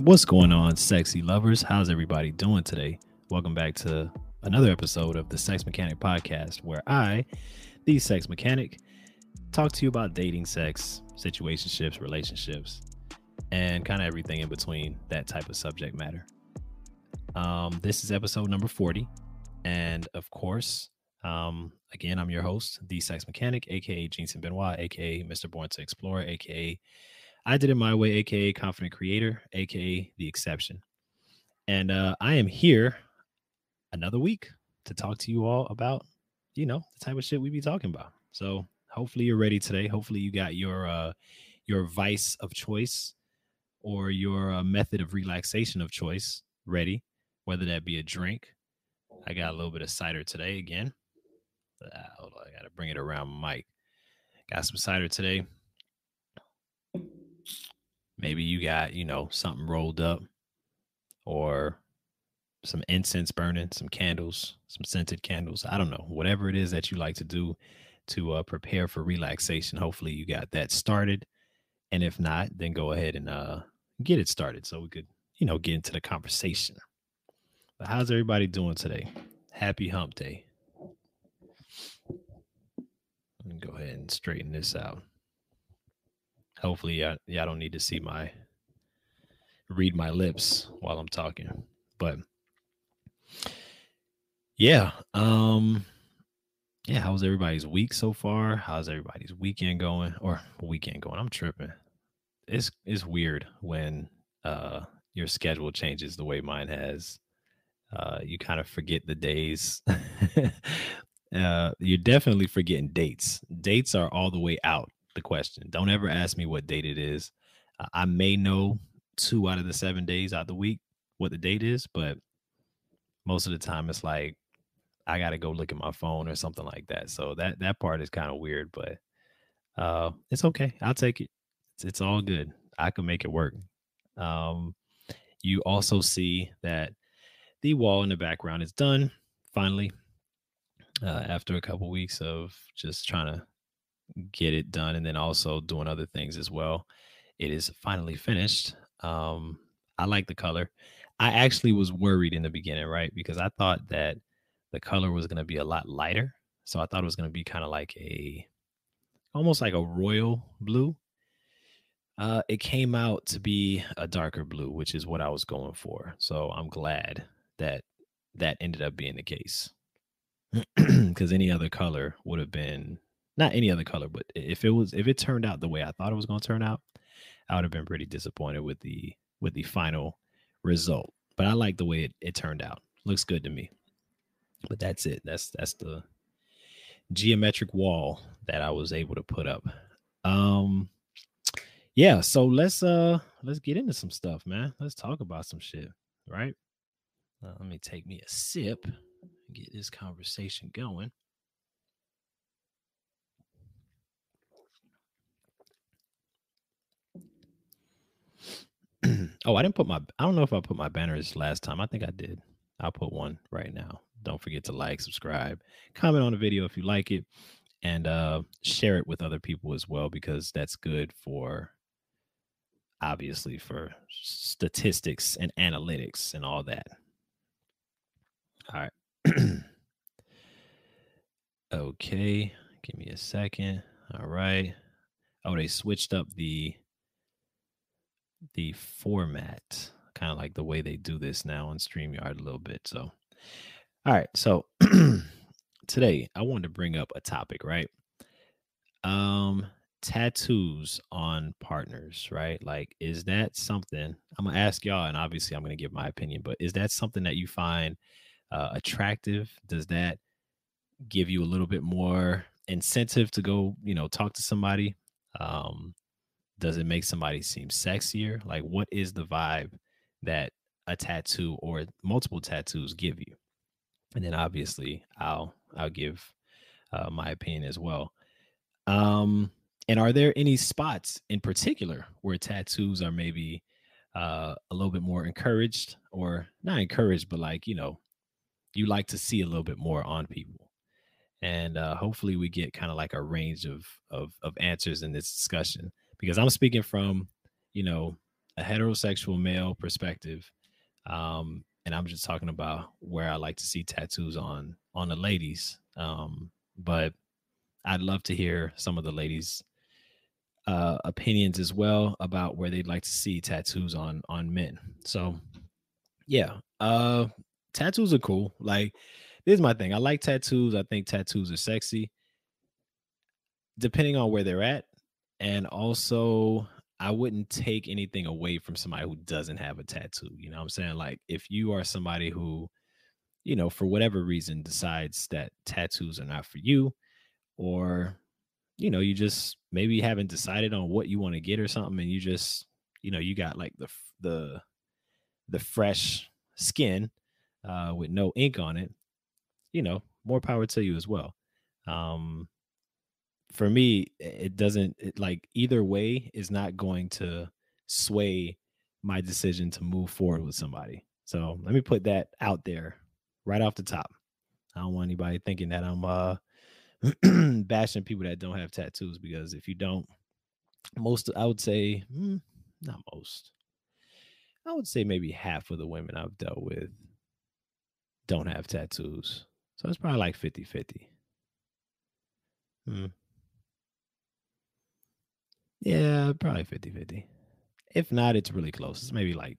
What's going on, sexy lovers? How's everybody doing today? Welcome back to another episode of the Sex Mechanic Podcast, where I, the Sex Mechanic, talk to you about dating, sex, situationships, relationships, and kind of everything in between that type of subject matter. This is episode number 40. And of course, again, I'm your host, the Sex Mechanic, aka Jensen Benoit, aka Mr. Born to Explore, aka I Did It My Way, aka Confident Creator, aka The Exception. And I am here another week to talk to you all about, the type of shit we be talking about. So hopefully you're ready today. Hopefully you got your vice of choice or your method of relaxation of choice ready, whether that be a drink. I got a little bit of cider today again. Hold on, I got to bring it around my mic. Got some cider today. Maybe you got, something rolled up or some incense burning, some candles, some scented candles. I don't know, whatever it is that you like to do to prepare for relaxation. Hopefully you got that started. And if not, then go ahead and get it started so we could, get into the conversation. But how's everybody doing today? Happy hump day. Let me go ahead and straighten this out. Hopefully y'all don't need to see read my lips while I'm talking. But yeah, how's everybody's week so far? How's everybody's weekend going? Or weekend going? I'm tripping. It's weird when your schedule changes the way mine has. You kind of forget the days. You're definitely forgetting dates. Dates are all the way out the question. Don't ever ask me what date it is. I may know 2 out of the 7 days out of the week what the date is, but most of the time it's like I got to go look at my phone or something like that. So that part is kind of weird, but it's okay. I'll take it. It's all good. I can make it work. You also see that the wall in the background is done finally. After a couple weeks of just trying to get it done and then also doing other things as well, it is finally finished. I like the color. I actually was worried in the beginning, right? Because I thought that the color was going to be a lot lighter. So I thought it was going to be kind of like almost like a royal blue. It came out to be a darker blue, which is what I was going for. So I'm glad that that ended up being the case. Because any other color would have been not any other color, but if it turned out the way I thought it was going to turn out, I would have been pretty disappointed with the final result. But I like the way it turned out. Looks good to me. But that's it. That's the geometric wall that I was able to put up. Yeah, so let's get into some stuff, man. Let's talk about some shit, right? Let me take me a sip and get this conversation going. Oh, I don't know if I put my banners last time. I think I did. I'll put one right now. Don't forget to like, subscribe, comment on the video if you like it, and share it with other people as well, because that's good for, obviously, for statistics and analytics and all that. All right. Okay. Give me a second. All right. Oh, they switched up the format, kind of like the way they do this now on StreamYard a little bit. So, all right. So today I wanted to bring up a topic, right? Tattoos on partners, right? Like, is that something I'm gonna ask y'all, and obviously I'm gonna give my opinion, but is that something that you find attractive? Does that give you a little bit more incentive to go, talk to somebody? Does it make somebody seem sexier? Like, what is the vibe that a tattoo or multiple tattoos give you? And then obviously I'll give my opinion as well. And are there any spots in particular where tattoos are maybe a little bit more encouraged, or not encouraged, but like, you like to see a little bit more on people? And hopefully we get kind of like a range of answers in this discussion, because I'm speaking from, a heterosexual male perspective, and I'm just talking about where I like to see tattoos on the ladies. But I'd love to hear some of the ladies' opinions as well about where they'd like to see tattoos on men. So yeah, tattoos are cool. Like, this is my thing. I like tattoos. I think tattoos are sexy, depending on where they're at, and also I wouldn't take anything away from somebody who doesn't have a tattoo. You know what I'm saying? Like, if you are somebody who, for whatever reason decides that tattoos are not for you, or you just maybe haven't decided on what you want to get or something, and you just, you got like the fresh skin with no ink on it, more power to you as well. Um, for me, it doesn't like either way is not going to sway my decision to move forward with somebody. So let me put that out there right off the top. I don't want anybody thinking that I'm bashing people that don't have tattoos, because if you don't, most, I would say, not most, I would say maybe half of the women I've dealt with don't have tattoos. So it's probably like 50-50. Hmm. Yeah, probably 50-50. If not, it's really close. It's maybe like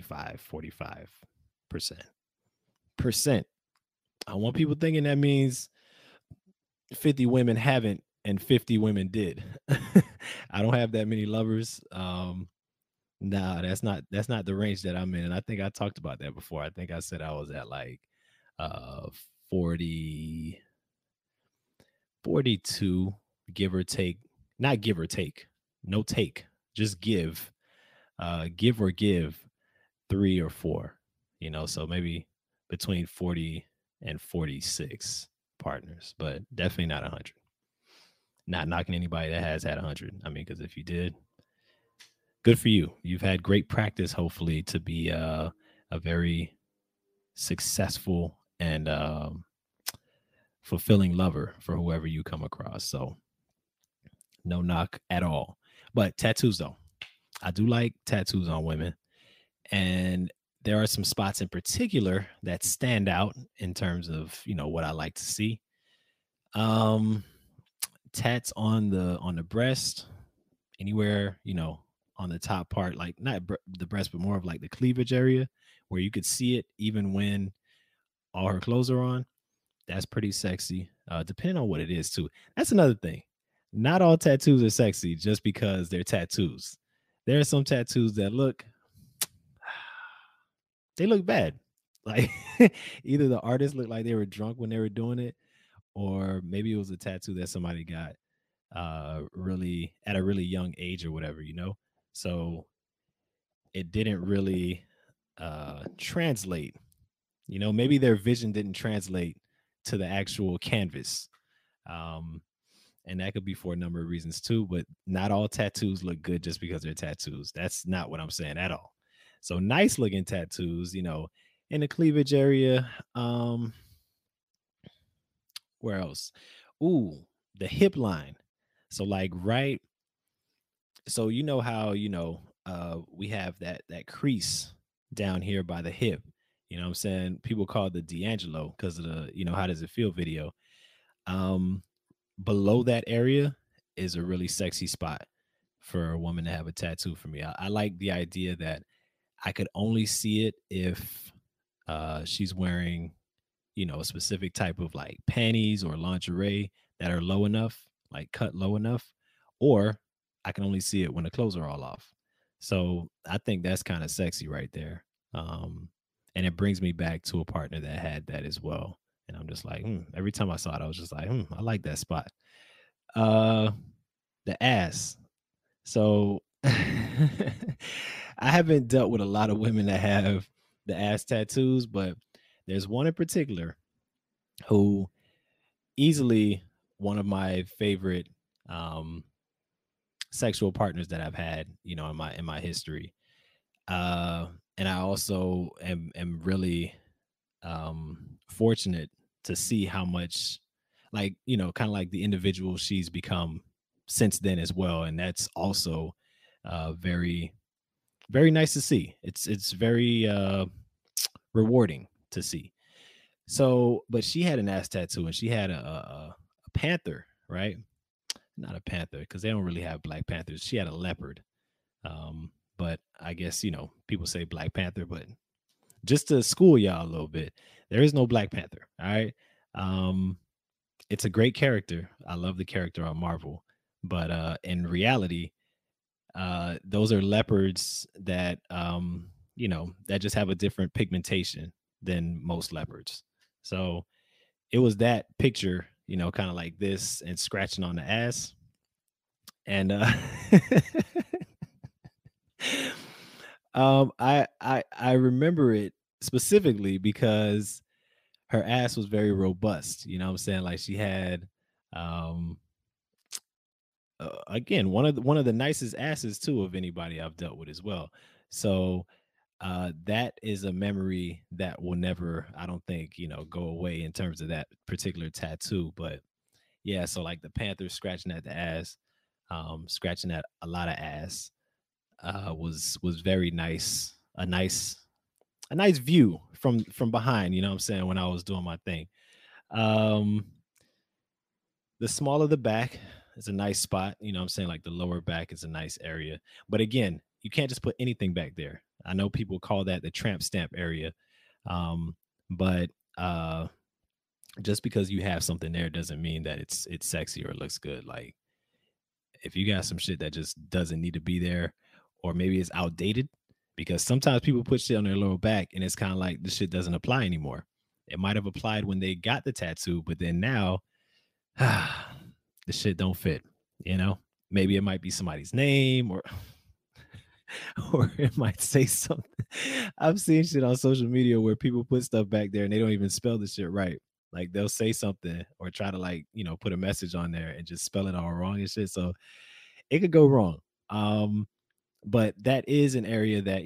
55-45%. Percent. I want people thinking that means 50 women haven't and 50 women did. I don't have that many lovers. Nah, that's not the range that I'm in. And I think I talked about that before. I think I said I was at like uh 40, 42, give or take. Not give or take. No take. Just give. Give or give 3 or 4. So maybe between 40 and 46 partners, but definitely not 100. Not knocking anybody that has had 100. I mean, because if you did, good for you. You've had great practice, hopefully, to be a very successful and fulfilling lover for whoever you come across. So, no knock at all. But tattoos, though, I do like tattoos on women. And there are some spots in particular that stand out in terms of, what I like to see. Um, tats on the breast, anywhere, on the top part, like not the breast, but more of like the cleavage area where you could see it even when all her clothes are on. That's pretty sexy. Depending on what it is too. That's another thing. Not all tattoos are sexy just because they're tattoos. There are some tattoos that they look bad. Like, either the artist looked like they were drunk when they were doing it, or maybe it was a tattoo that somebody got really at a really young age or whatever. So it didn't really translate. Maybe their vision didn't translate to the actual canvas. Um, and that could be for a number of reasons too, but not all tattoos look good just because they're tattoos. That's not what I'm saying at all. So nice looking tattoos, in the cleavage area. Where else? Ooh, the hip line. So like right, so how we have that crease down here by the hip. What I'm saying? People call it the D'Angelo because of the how does it feel video. Um, Below that area is a really sexy spot for a woman to have a tattoo for me. I like the idea that I could only see it if she's wearing, a specific type of like panties or lingerie that are low enough, like cut low enough, or I can only see it when the clothes are all off. So I think that's kind of sexy right there. And it brings me back to a partner that had that as well. And I'm just like, every time I saw it, I was just like, I like that spot. Uh, the ass. So I haven't dealt with a lot of women that have the ass tattoos, but there's one in particular who easily one of my favorite um sexual partners that I've had, in my history. Uh and I also am really fortunate to see how much, like, kind of like the individual she's become since then as well. And that's also very very nice to see. It's very rewarding to see. So, but she had an ass tattoo, and she had a panther, right? Not a panther, because they don't really have black panthers. She had a leopard. But I guess, people say Black Panther, but just to school y'all a little bit, there is no Black Panther. All right. Um, it's a great character. I love the character on Marvel, but in reality, those are leopards that that just have a different pigmentation than most leopards. So it was that picture, kind of like this and scratching on the ass. And I remember it specifically because her ass was very robust. You know what I'm saying? Like she had um again, one of the nicest asses too of anybody I've dealt with as well. So that is a memory that will never, I don't think, go away in terms of that particular tattoo. But yeah, so like the panther scratching at the ass, scratching at a lot of ass, was very nice. A nice view from behind, you know what I'm saying, when I was doing my thing. Um the small of the back is a nice spot, you know what I'm saying? Like the lower back is a nice area. But again, you can't just put anything back there. I know people call that the tramp stamp area. Um, but just because you have something there doesn't mean that it's sexy or it looks good. Like if you got some shit that just doesn't need to be there, or maybe it's outdated, because sometimes people put shit on their lower back and it's kind of like the shit doesn't apply anymore. It might have applied when they got the tattoo, but then now the shit don't fit, you know? Maybe it might be somebody's name, or or it might say something. I've seen shit on social media where people put stuff back there and they don't even spell the shit right. Like they'll say something or try to like, put a message on there and just spell it all wrong and shit. So it could go wrong. Um, but that is an area that,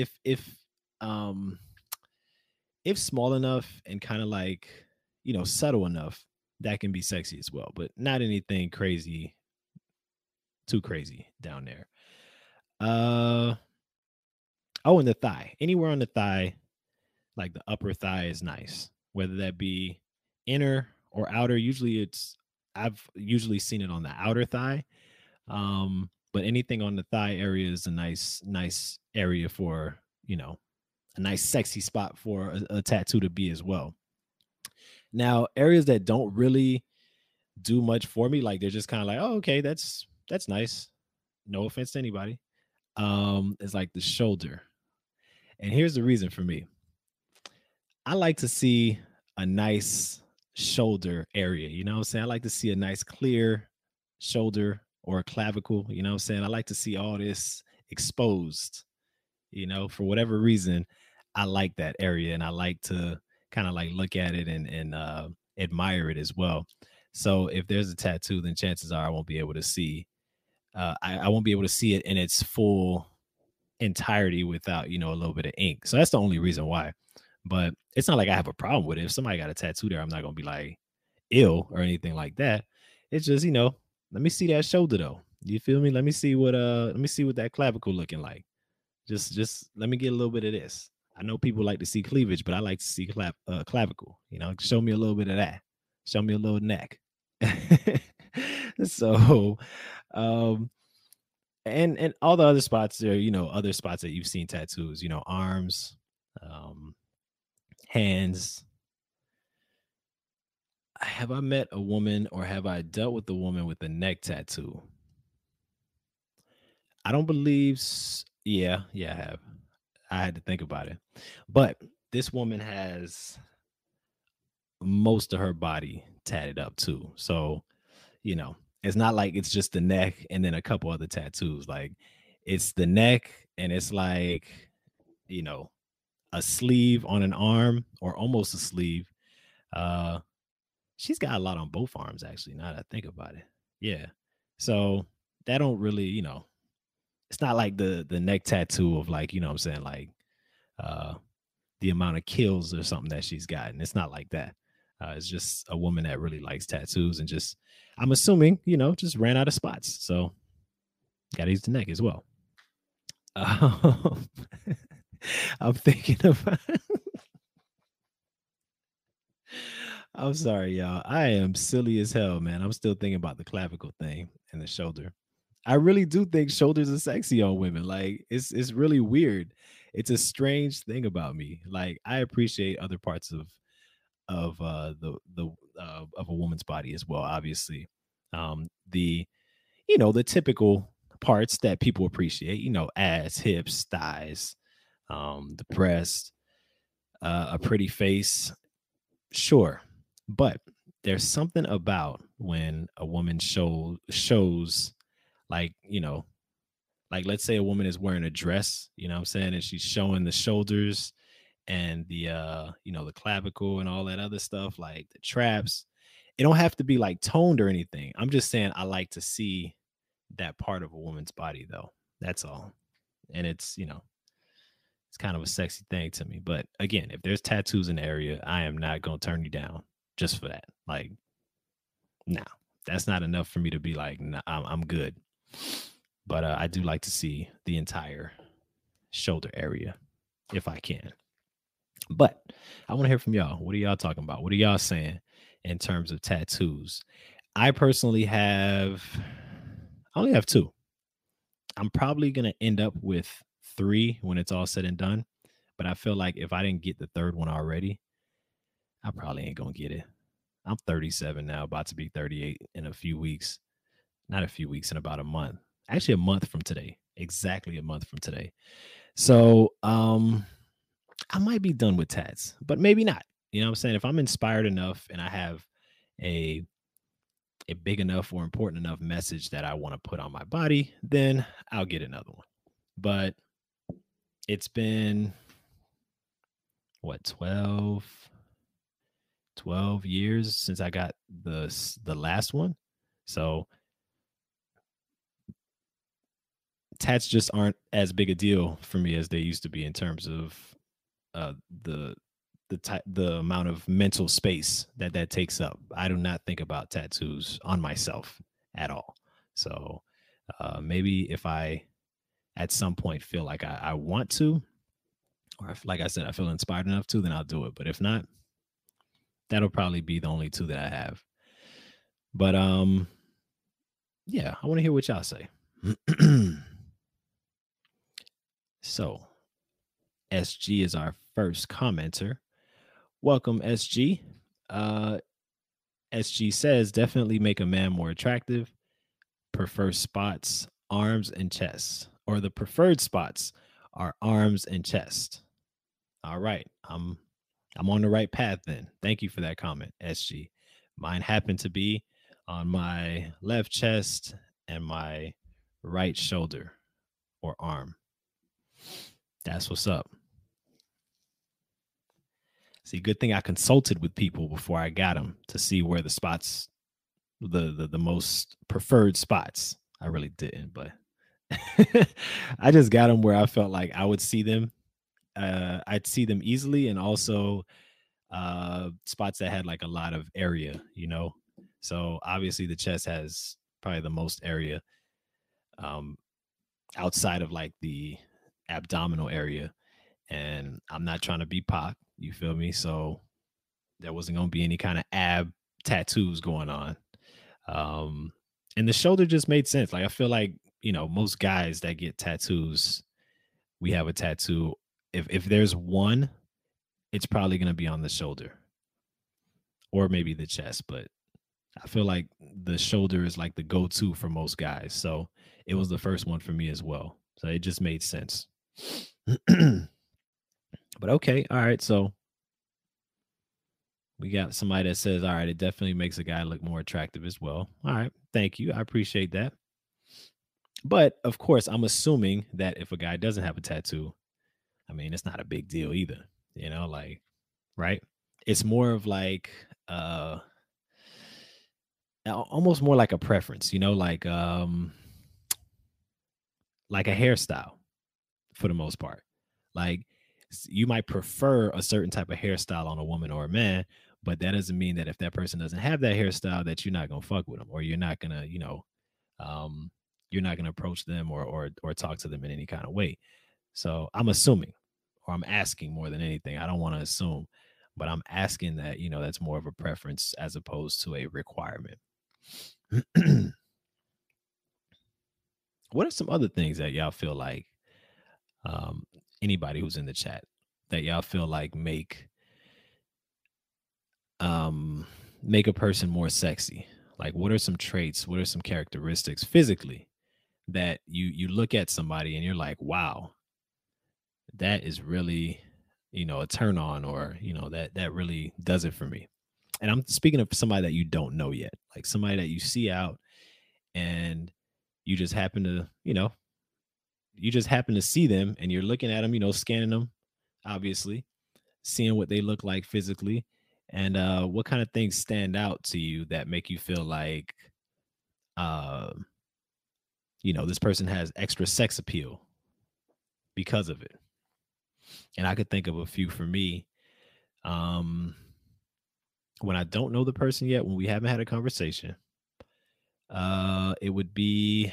um if small enough and kind of like, subtle enough, that can be sexy as well, but not anything crazy, too crazy down there. Uh oh, and the thigh. Anywhere on the thigh, like the upper thigh is nice. Whether that be inner or outer. Usually I've usually seen it on the outer thigh. But anything on the thigh area is a nice area for, a nice sexy spot for a tattoo to be as well. Now, areas that don't really do much for me, like they're just kind of like, oh, okay, that's nice. No offense to anybody. Is like the shoulder. And here's the reason for me. I like to see a nice shoulder area. You know what I'm saying? I like to see a nice clear shoulder or a clavicle. You know what I'm saying? I like to see all this exposed. For whatever reason, I like that area and I like to kind of like look at it and admire it as well. So if there's a tattoo, then chances are I won't be able to see. I won't be able to see it in its full entirety without a little bit of ink. So that's the only reason why. But it's not like I have a problem with it. If somebody got a tattoo there, I'm not gonna be like ill or anything like that. It's just, let me see that shoulder though. You feel me? Let me see what that clavicle looking like. Just let me get a little bit of this. I know people like to see cleavage, but I like to see clavicle. Show me a little bit of that. Show me a little neck. So, um, and all the other spots there, other spots that you've seen tattoos, arms, um, hands. Have I met a woman or have I dealt with a woman with a neck tattoo? I don't believe. Yeah, I have. I had to think about it. But this woman has most of her body tatted up too. So, it's not like it's just the neck and then a couple other tattoos. Like it's the neck and it's like, you know, a sleeve on an arm or almost a sleeve. Uh she's got a lot on both arms actually, now that I think about it. Yeah. So that don't really, it's not like the neck tattoo of like, what I'm saying, like uh the amount of kills or something that she's gotten. It's not like that. It's just a woman that really likes tattoos and just, I'm assuming, just ran out of spots. So got to use the neck as well. Um, I'm thinking about I'm sorry, y'all. I am silly as hell, man. I'm still thinking about the clavicle thing and the shoulder. I really do think shoulders are sexy on women. Like it's really weird. It's a strange thing about me. Like I appreciate other parts of of a woman's body as well, obviously. The the typical parts that people appreciate, ass, hips, thighs, the breast, a pretty face, sure. But there's something about when a woman shows like, like let's say a woman is wearing a dress, what I'm saying, and she's showing the shoulders and the clavicle and all that other stuff, like the traps. It don't have to be like toned or anything. I'm just saying I like to see that part of a woman's body though. That's all. And it's kind of a sexy thing to me. But again, if there's tattoos in the area, I am not gonna turn you down just for that. Like, nah, that's not enough for me to be like, nah, I'm good. But I do like to see the entire shoulder area if I can. But I want to hear from y'all. What are y'all talking about? What are y'all saying in terms of tattoos? I personally I only have two. I'm probably gonna end up with three when it's all said and done. But I feel like if I didn't get the third one already, I probably ain't gonna get it. I'm 37 now, about to be 38 in a few weeks. Not a few weeks, in about a month. Actually, a month from today. Exactly a month from today. So I might be done with tats, but maybe not. You know what I'm saying? If I'm inspired enough and I have a a big enough or important enough message that I want to put on my body, then I'll get another one. But it's been what 12 years since I got the last one. So tats just aren't as big a deal for me as they used to be in terms of uh, the the amount of mental space that that takes up. I do not think about tattoos on myself at all. So maybe if I at some point feel like I want to, or if, like I said, I feel inspired enough to, then I'll do it. But if not, that'll probably be the only two that I have. But yeah, I want to hear what y'all say. So SG is our first commenter. Welcome, SG. Uh, SG says definitely make a man more attractive. Prefer spots, arms, and chest, or the preferred spots are arms and chest. All right, I'm on the right path then. Thank you for that comment, SG. Mine happened to be on my left chest and my right shoulder or arm. That's what's up. See, good thing I consulted with people before I got them to see where the spots, the most preferred spots. I really didn't, but I just got them where I felt like I would see them. I'd see them easily, and also spots that had like a lot of area. So obviously the chest has probably the most area um, outside of like the abdominal area, and I'm not trying to be Pac. You feel me? So there wasn't gonna be any kind of ab tattoos going on. Um, and the shoulder just made sense. Like I feel like most guys that get tattoos, we have a tattoo. If there's one, it's probably gonna be on the shoulder or maybe the chest, but I feel like the shoulder is like the go-to for most guys. So it was the first one for me as well. So it just made sense. But okay, all right. So we got somebody that says, all right, it definitely makes a guy look more attractive as well. All right. Thank you. I appreciate that. But of course, I'm assuming that if a guy doesn't have a tattoo, I mean, it's not a big deal either. Like, right? It's more of like almost more like a preference, like a hairstyle for the most part. Like you might prefer a certain type of hairstyle on a woman or a man, but that doesn't mean that if that person doesn't have that hairstyle that you're not gonna fuck with them or you're not gonna, um, you're not going to approach them or talk to them in any kind of way. So I'm assuming, or I'm asking more than anything. I don't want to assume, but I'm asking that, that's more of a preference as opposed to a requirement. What are some other things that y'all feel like, um, anybody who's in the chat, that y'all feel like um make a person more sexy? Like, what are some traits, what are some characteristics physically that you look at somebody and you're like, wow, that is really, a turn on, or that really does it for me. And I'm speaking of somebody that you don't know yet, like somebody that you see out, and you just happen to, see them, and you're looking at them, scanning them, obviously, seeing what they look like physically, and what kind of things stand out to you that make you feel like, uh, this person has extra sex appeal because of it. And I could think of a few for me. Um, when I don't know the person yet, when we haven't had a conversation, it would be,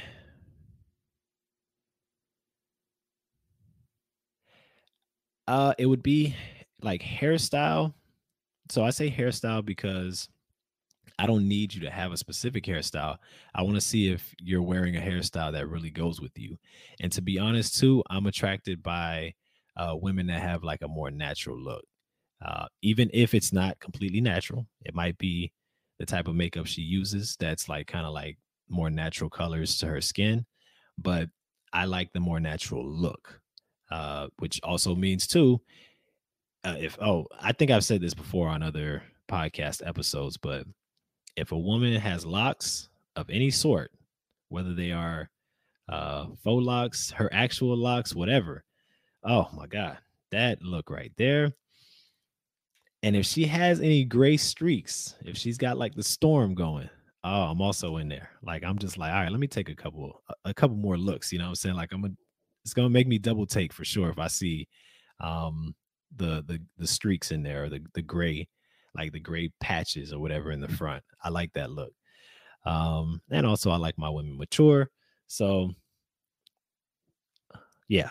like hairstyle. So I say hairstyle because I don't need you to have a specific hairstyle. I want to see if you're wearing a hairstyle that really goes with you. And to be honest, too, I'm attracted by women that have like a more natural look. Even if it's not completely natural, it might be the type of makeup she uses that's like kind of like more natural colors to her skin. But I like the more natural look, which also means too, if I think I've said this before on other podcast episodes, but if a woman has locks of any sort, whether they are faux locks, her actual locks, whatever, oh my God, that look right there. And if she has any gray streaks, if she's got like the storm going, oh, I'm also in there. Like I'm just like, all right, let me take a couple more looks. You know what I'm saying? Like it's gonna make me double take for sure if I see um the streaks in there, or the gray, like the gray patches or whatever in the front. I like that look. And also I like my women mature. So yeah.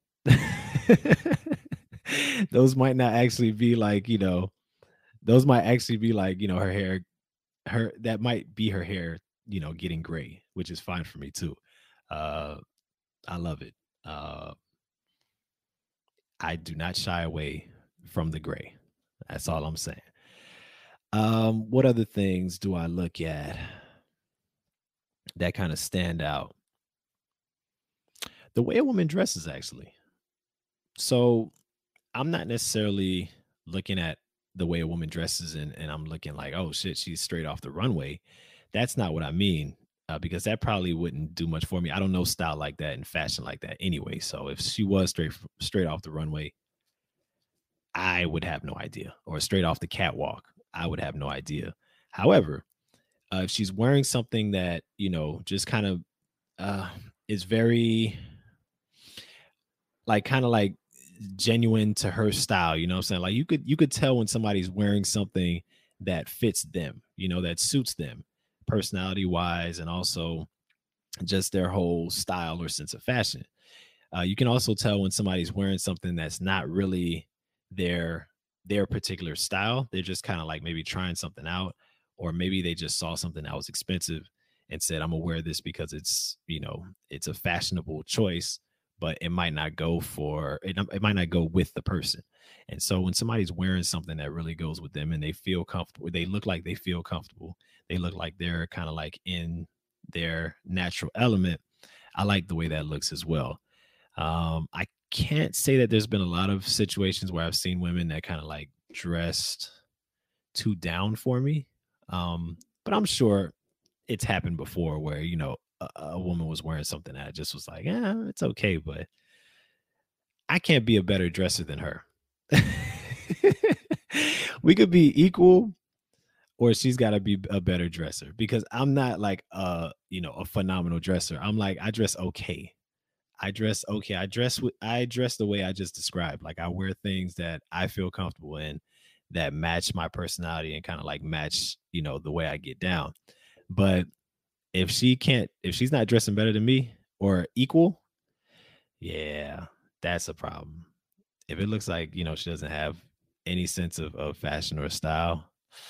Those might not actually be like, those might actually be like, her hair, that might be her hair, getting gray, which is fine for me too. Uh I love it. Uh I do not shy away from the gray. That's all I'm saying. What other things do I look at that kind of stand out? The way a woman dresses, actually. So I'm not necessarily looking at the way a woman dresses, and I'm looking like, oh shit, she's straight off the runway. That's not what I mean, because that probably wouldn't do much for me. I don't know style like that and fashion like that anyway. So if she was straight off the runway, I would have no idea, or straight off the catwalk, I would have no idea. However, if she's wearing something that just kind of uh, is very, like, kind of like genuine to her style, you know what I'm saying? Like you could tell when somebody's wearing something that fits them, that suits them personality wise, and also just their whole style or sense of fashion. You can also tell when somebody's wearing something that's not really their their particular style. They're just kind of like maybe trying something out, or maybe they just saw something that was expensive and said, "I'm gonna wear this because it's a fashionable choice." But it might not go for it. It might not go with the person. And so when somebody's wearing something that really goes with them and they feel comfortable, they look like they feel comfortable. They look like they're kind of like in their natural element. I like the way that looks as well. I can't say that there's been a lot of situations where I've seen women that kind of like dressed too down for me. But I'm sure it's happened before where, a woman was wearing something that I just was like, yeah, it's okay, but I can't be a better dresser than her. We could be equal, or she's got to be a better dresser, because I'm not like a phenomenal dresser. I'm like, I dress okay. I dress okay. I dress the way I just described. Like I wear things that I feel comfortable in, that match my personality and kind of like match, the way I get down. But if she's not dressing better than me or equal, yeah, that's a problem. If it looks like, she doesn't have any sense of fashion or style,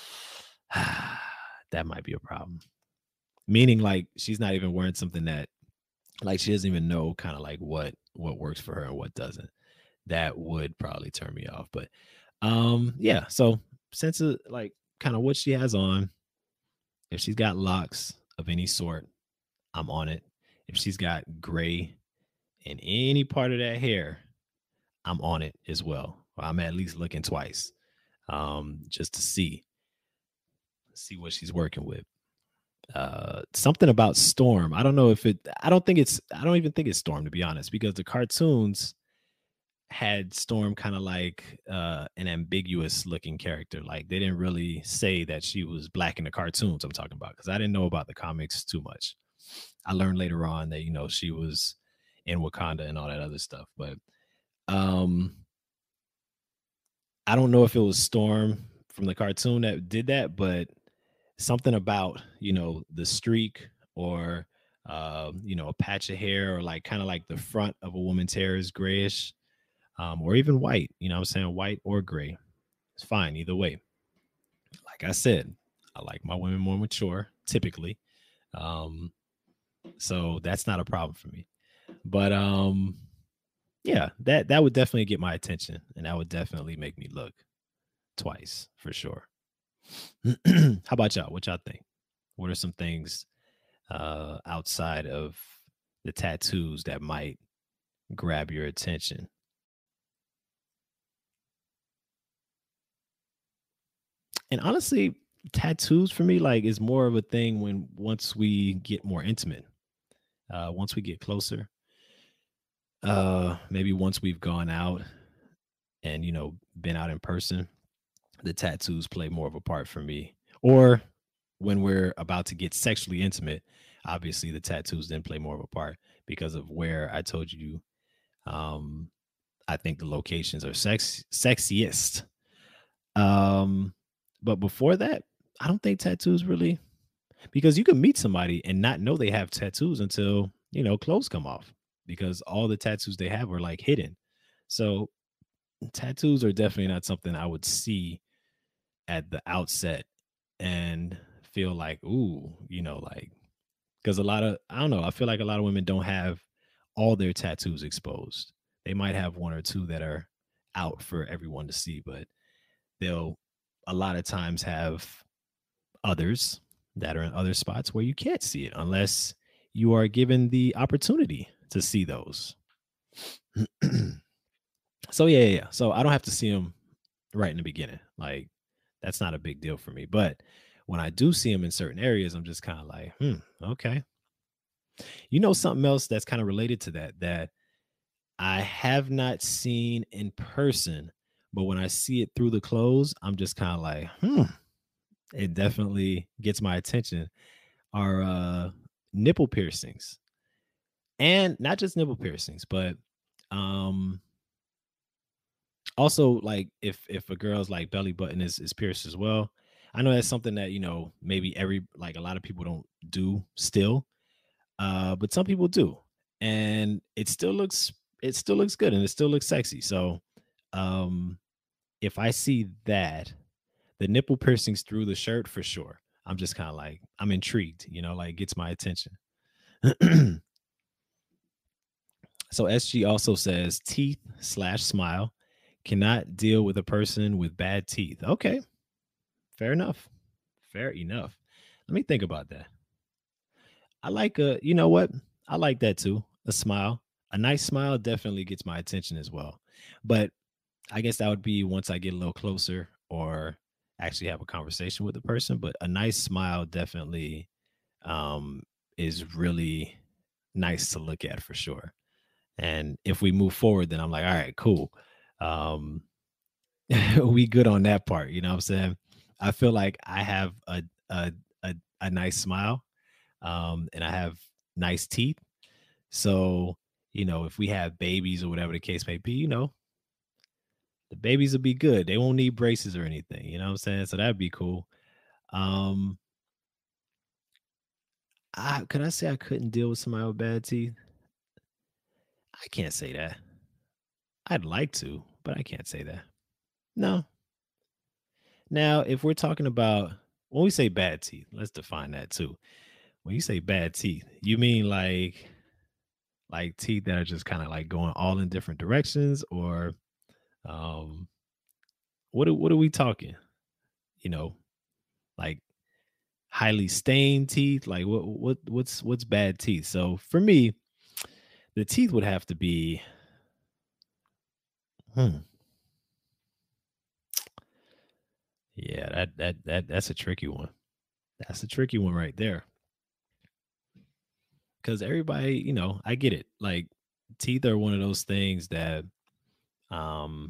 that might be a problem. Meaning like she's not even wearing something that like she doesn't even know kind of like what works for her and what doesn't. That would probably turn me off. But yeah, so sense of like kind of what she has on, if she's got locks of any sort, I'm on it. If she's got gray in any part of that hair, I'm on it as well. Or I'm at least looking twice, just to see what she's working with. Something about Storm. I don't know if it. I don't even think it's Storm, to be honest, because the cartoons had Storm kind of like an ambiguous looking character. Like they didn't really say that she was black in the cartoons. I'm talking about because I didn't know about the comics too much. I learned later on that she was in Wakanda and all that other stuff, but um I don't know if it was Storm from the cartoon that did that, but something about, the streak or a patch of hair or like kind of like the front of a woman's hair is grayish, or even white, what I'm saying, white or gray. It's fine either way. Like I said, I like my women more mature, typically. Um, so that's not a problem for me. But yeah, that would definitely get my attention and that would definitely make me look twice for sure. How about y'all? What y'all think? What are some things outside of the tattoos that might grab your attention? And honestly, tattoos for me like is more of a thing when once we get more intimate, once we get closer, maybe once we've gone out and been out in person, the tattoos play more of a part for me. Or when we're about to get sexually intimate, obviously the tattoos then play more of a part because of where I told you. Um, I think the locations are sexiest. Um, but before that, I don't think tattoos really, because you can meet somebody and not know they have tattoos until clothes come off because all the tattoos they have are like hidden. So tattoos are definitely not something I would see at the outset and feel like, ooh, like because a lot of I don't know, I feel like a lot of women don't have all their tattoos exposed. They might have one or two that are out for everyone to see, but they'll a lot of times have others that are in other spots where you can't see it unless you are given the opportunity to see those. So yeah. So I don't have to see them right in the beginning. Like that's not a big deal for me. But when I do see them in certain areas, I'm just kind of like, okay. Something else that's kind of related to that I have not seen in person, but when I see it through the clothes, I'm just kind of like, it definitely gets my attention. Are nipple piercings, and not just nipple piercings, but um also like if a girl's like belly button is pierced as well. I know that's something that maybe a lot of people don't do still, but some people do, and it still looks good and it still looks sexy. So um if I see that, the nipple piercings through the shirt for sure, I'm just kind of like I'm intrigued, like gets my attention. So SG also says teeth slash smile, cannot deal with a person with bad teeth. Okay, fair enough. Fair enough. Let me think about that. I like you know what? I like that too. A smile. A nice smile definitely gets my attention as well. But I guess that would be once I get a little closer or actually have a conversation with the person. But a nice smile definitely um is really nice to look at for sure. And if we move forward, then I'm like, all right, cool. Um, we good on that part. You know what I'm saying? I feel like I have a a nice smile, and I have nice teeth. So, if we have babies or whatever the case may be, the babies will be good. They won't need braces or anything. You know what I'm saying? So that'd be cool. Um, Could I say I couldn't deal with somebody with bad teeth? I can't say that. I'd like to, but I can't say that. No. Now, if we're talking about when we say bad teeth, let's define that too. When you say bad teeth, you mean like teeth that are just kind of like going all in different directions, or um, what are we talking? You know, like highly stained teeth. Like what's bad teeth? So for me, the teeth would have to be. Hmm, yeah, that's a tricky one. That's a tricky one right there. Because everybody, I get it. Like teeth are one of those things that um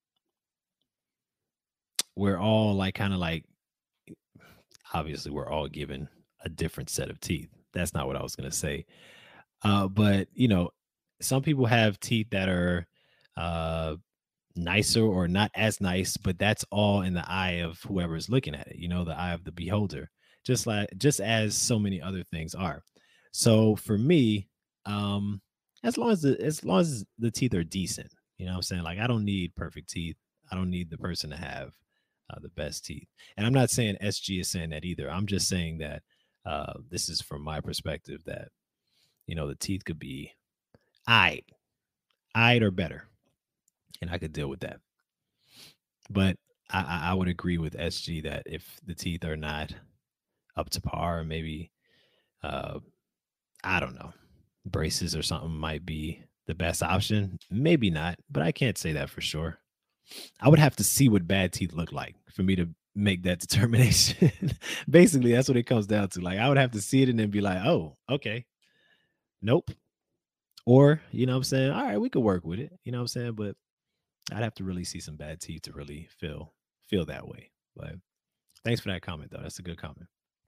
we're all like kind of like obviously we're all given a different set of teeth. That's not what I was gonna say. But some people have teeth that are uh nicer or not as nice, but that's all in the eye of whoever's looking at it, the eye of the beholder, just as so many other things are. So for me, um, as long as the teeth are decent, what I'm saying? Like I don't need perfect teeth. I don't need the person to have the best teeth. And I'm not saying SG is saying that either. I'm just saying that this is from my perspective that, the teeth could be eyed, eyed or better. And I could deal with that. But I would agree with SG that if the teeth are not up to par, maybe uh, I don't know, braces or something might be the best option. Maybe not, but I can't say that for sure. I would have to see what bad teeth look like for me to make that determination. Basically, that's what it comes down to. Like I would have to see it and then be like, oh, okay, nope. Or, what I'm saying? All right, we could work with it. You know what I'm saying? But I'd have to really see some bad teeth to really feel that way. But thanks for that comment, though. That's a good comment.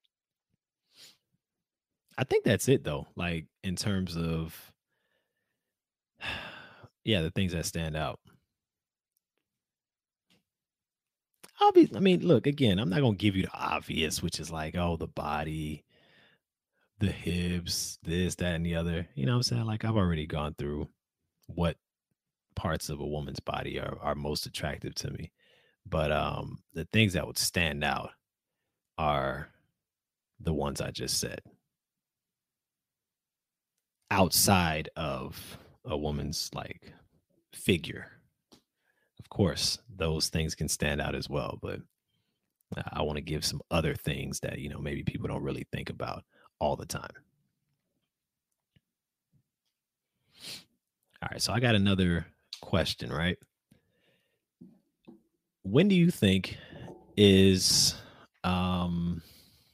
I think that's it, though. Like in terms of, yeah, the things that stand out. I mean, look, again, I'm not gonna give you the obvious, which is like, oh, the body, the hips, this, that, and the other. You know what I'm saying? Like I've already gone through what parts of a woman's body are most attractive to me. But the things that would stand out are the ones I just said outside of a woman's like figure. Of course, those things can stand out as well, but I want to give some other things that, maybe people don't really think about all the time. All right, so I got another question, right? When do you think is um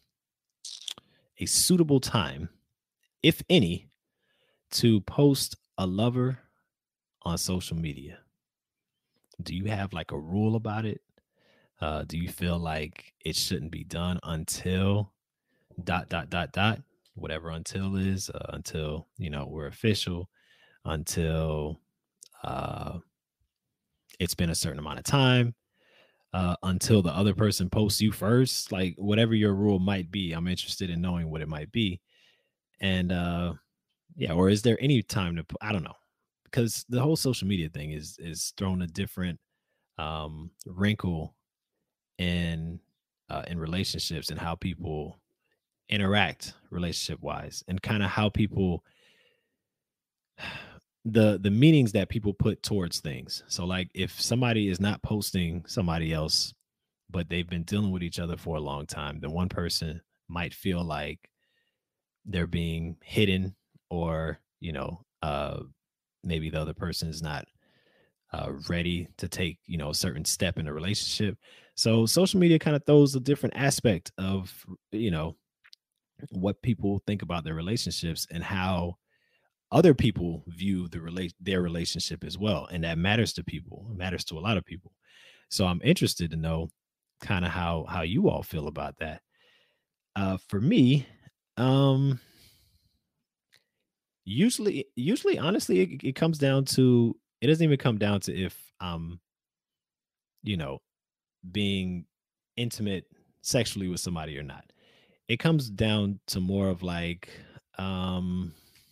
a suitable time, if any, to post a lover on social media? Do you have like a rule about it? Do you feel like it shouldn't be done until dot dot dot dot whatever until is until we're official, until uh it's been a certain amount of time, until the other person posts you first, like whatever your rule might be? I'm interested in knowing what it might be. And yeah, or is there any time to I don't know, because the whole social media thing is thrown a different wrinkle in relationships and how people interact relationship wise, and kind of how people the meanings that people put towards things. So like if somebody is not posting somebody else, but they've been dealing with each other for a long time, then one person might feel like they're being hidden, or maybe the other person is not ready to take a certain step in a relationship. So social media kind of throws a different aspect of what people think about their relationships and how other people view their relationship as well, and that matters to people. It matters to a lot of people. So I'm interested to know kind of how you all feel about that. For me, um usually honestly it comes down to, it doesn't even come down to if you know being intimate sexually with somebody or not. it comes down to more of like, um,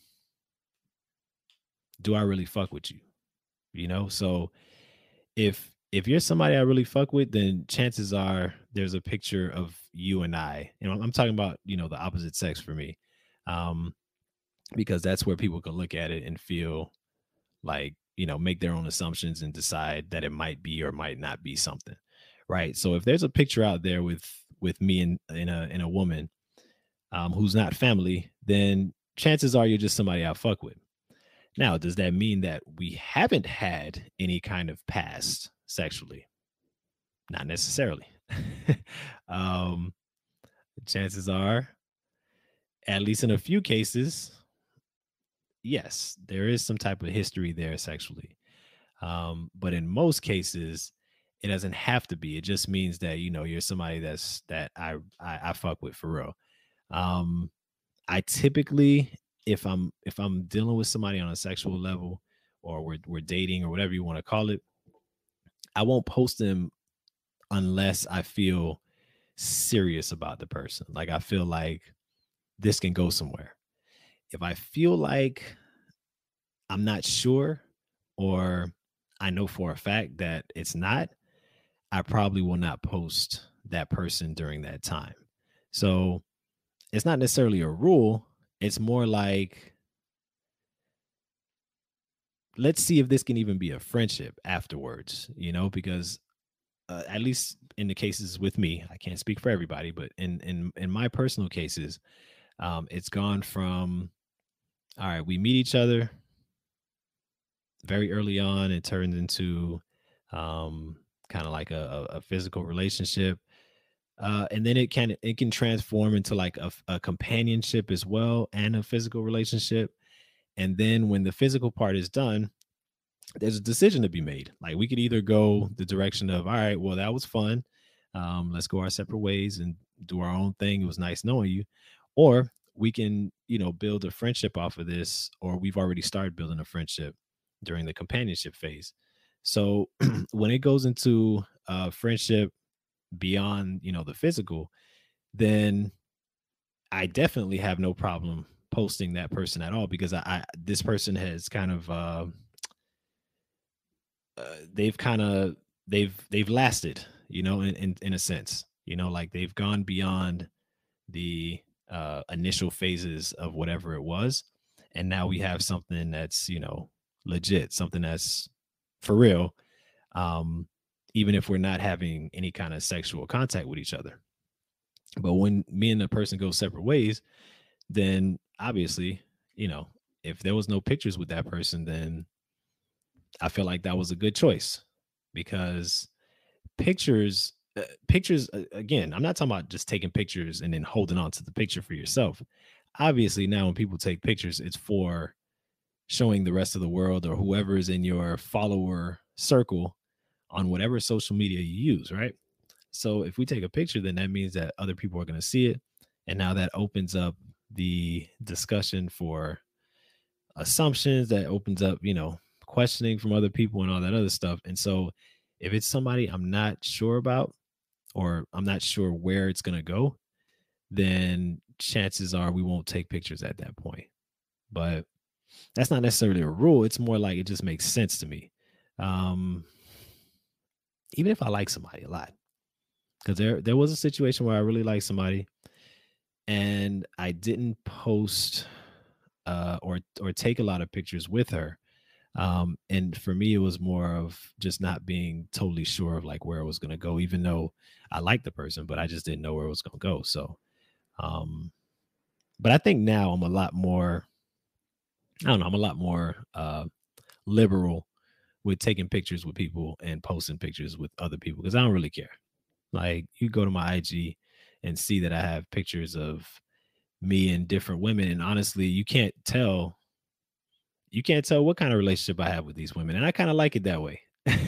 do I really fuck with you? You know? So if you're somebody I really fuck with, then chances are there's a picture of you and I. You know, I'm talking about, the opposite sex for me. Um, because that's where people can look at it and feel like, make their own assumptions and decide that it might be or might not be something. Right. So if there's a picture out there with me and in a woman who's not family, then chances are you're just somebody I fuck with. Now, does that mean that we haven't had any kind of past sexually? Not necessarily. um, chances are, at least in a few cases, yes, there is some type of history there sexually. But in most cases, it doesn't have to be. It just means that you're somebody that I fuck with for real. Um, I typically, if I'm dealing with somebody on a sexual level, or we're dating or whatever you want to call it, I won't post them unless I feel serious about the person. Like I feel like this can go somewhere. If I feel like I'm not sure, or I know for a fact that it's not, I probably will not post that person during that time. So it's not necessarily a rule. It's more like, let's see if this can even be a friendship afterwards, because at least in the cases with me, I can't speak for everybody, but in my personal cases, it's gone from, all right, we meet each other very early on. It turned into kind of like a physical relationship, and then it can transform into like a companionship as well, and a physical relationship. And then when the physical part is done, there's a decision to be made. Like we could either go the direction of, all right, well, that was fun. Let's go our separate ways and do our own thing. It was nice knowing you. Or we can, build a friendship off of this, or we've already started building a friendship during the companionship phase. So when it goes into friendship beyond, the physical, then I definitely have no problem posting that person at all, because I this person has kind of they've kind of they've lasted, in a sense, like they've gone beyond the initial phases of whatever it was, and now we have something that's legit, something that's for real, um even if we're not having any kind of sexual contact with each other. But when me and the person go separate ways, then obviously, you know if there was no pictures with that person, then I feel like that was a good choice, because pictures again, I'm not talking about just taking pictures and then holding on to the picture for yourself. Obviously, now when people take pictures, it's for showing the rest of the world, or whoever is in your follower circle on whatever social media you use, right? So if we take a picture, then that means that other people are going to see it, and now that opens up the discussion for assumptions, that opens up, questioning from other people and all that other stuff. And so if it's somebody I'm not sure about, or I'm not sure where it's going to go, then chances are we won't take pictures at that point. But that's not necessarily a rule. It's more like it just makes sense to me. Um, Even if I like somebody a lot, because there was a situation where I really liked somebody, and I didn't post or take a lot of pictures with her. And for me, it was more of just not being totally sure of like where it was going to go, even though I liked the person, but I just didn't know where it was going to go. So, um, but I think now I'm a lot more, I don't know, I'm a lot more liberal with taking pictures with people and posting pictures with other people, because I don't really care. Like you go to my IG and see that I have pictures of me and different women, and honestly, you can't tell what kind of relationship I have with these women, and I kind of like it that way.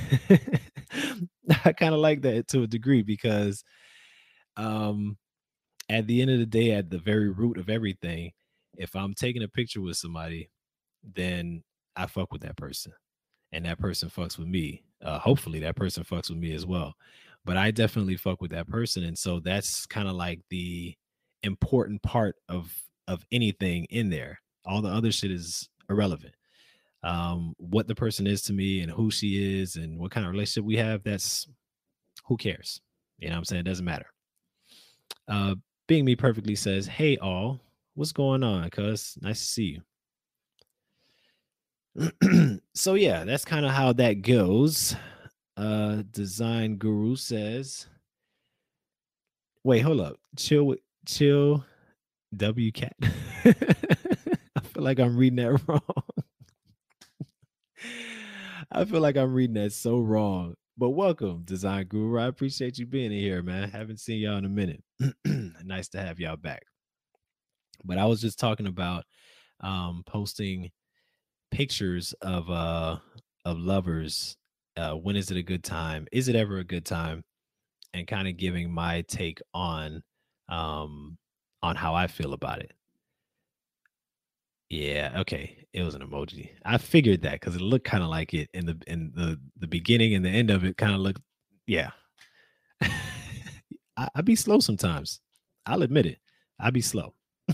I kind of like that to a degree, because um at the end of the day, at the very root of everything, if I'm taking a picture with somebody, then I fuck with that person, and that person fucks with me. Hopefully that person fucks with me as well. But I definitely fuck with that person. And so that's kind of like the important part of anything in there. All the other shit is irrelevant. What the person is to me and who she is and what kind of relationship we have, that's who cares? You know what I'm saying? It doesn't matter. Uh, Being Me Perfectly says, "Hey all, what's going on? Cuz nice to see you." So yeah, that's kind of how that goes. Design Guru says, "Wait, hold up, chill, W cat." I feel like I'm reading that wrong. I feel like I'm reading that so wrong. But welcome, Design Guru. I appreciate you being here, man. Haven't seen y'all in a minute. Nice to have y'all back. But I was just talking about posting pictures of lovers. When is it a good time? Is it ever a good time? And kind of giving my take um on how I feel about it. Yeah, okay. It was an emoji. I figured that because it looked kind of like it in the beginning and the end of it kind of looked, yeah. I be slow sometimes. I'll admit it. I be slow.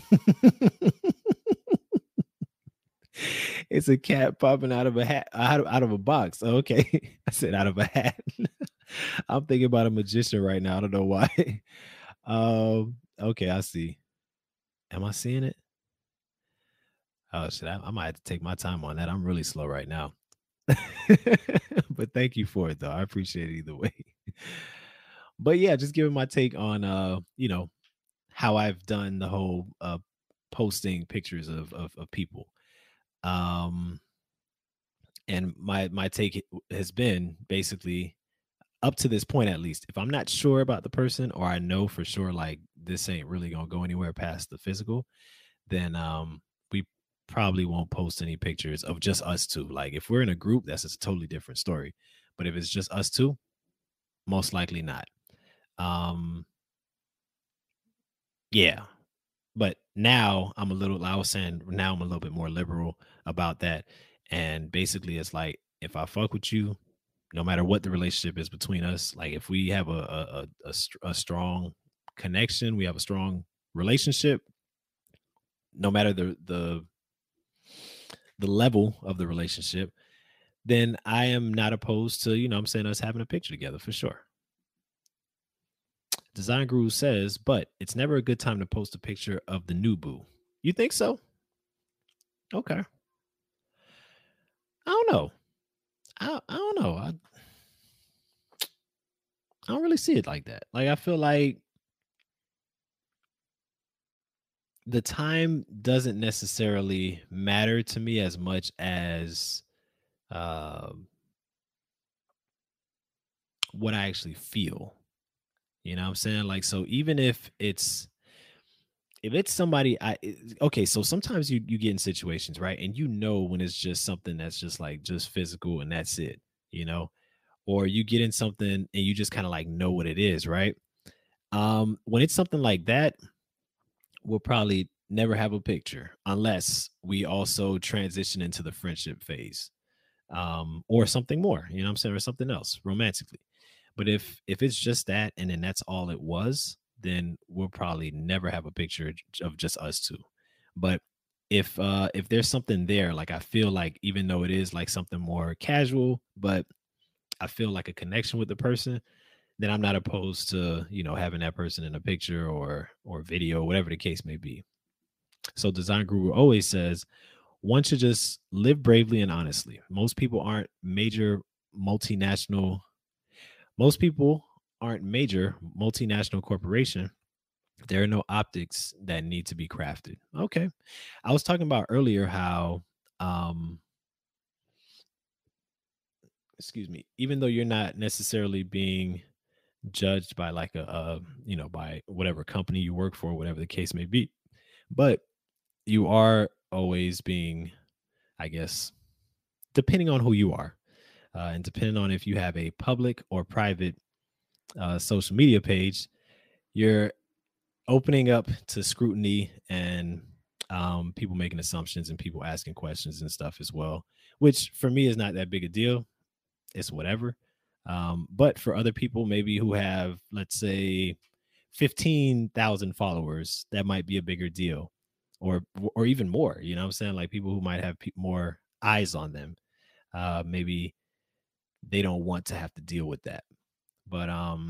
It's a cat popping out of a hat, out of a box. Okay. I said out of a hat. I'm thinking about a magician right now. I don't know why. Okay, I see. Am I seeing it? Oh shit, I might have to take my time on that. I'm really slow right now. But thank you for it though. I appreciate it either way. But yeah, just giving my take on how I've done the whole posting pictures of people. Um and my take has been basically up to this point, at least, if I'm not sure about the person or I know for sure like this ain't really gonna go anywhere past the physical, then we probably won't post any pictures of just us two. Like if we're in a group, that's a totally different story. But if it's just us two, most likely not. Um yeah. But now I was saying now I'm a little bit more liberal about that. And basically it's like if I fuck with you, no matter what the relationship is between us, like if we have a strong connection, we have a strong relationship, no matter the level of the relationship, then I am not opposed to, I'm saying, us having a picture together for sure. Design Guru says, but it's never a good time to post a picture of the new boo. You think so? Okay. I don't know. I don't know. I don't really see it like that. Like I feel like the time doesn't necessarily matter to me as much as um what I actually feel. You know what I'm saying? Like so even if it's somebody okay, so sometimes you get in situations, right? And when it's just something that's just like just physical and that's it, you know? Or you get in something and you just kind of like know what it is, right? When it's something like that, we'll probably never have a picture unless we also transition into the friendship phase. Or something more, you know what I'm saying, or something else romantically. But if it's just that and then that's all it was, then we'll probably never have a picture of just us two. But if there's something there, like I feel like even though it is like something more casual, but I feel like a connection with the person, then I'm not opposed to, having that person in a picture or video, whatever the case may be. So Design Guru always says one should just live bravely and honestly. Multinational most people aren't major multinational corporation. There are no optics that need to be crafted. Okay. I was talking about earlier how um excuse me, even though you're not necessarily being judged by like by whatever company you work for, whatever the case may be, but you are always being, I guess, depending on who you are, and depending on if you have a public or private social media page, you're opening up to scrutiny and people making assumptions and people asking questions and stuff as well, which for me is not that big a deal. It's whatever. But for other people, maybe who have, let's say, 15,000 followers, that might be a bigger deal, or even more. You know what I'm saying? Like people who might have more eyes on them. Maybe they don't want to have to deal with that. But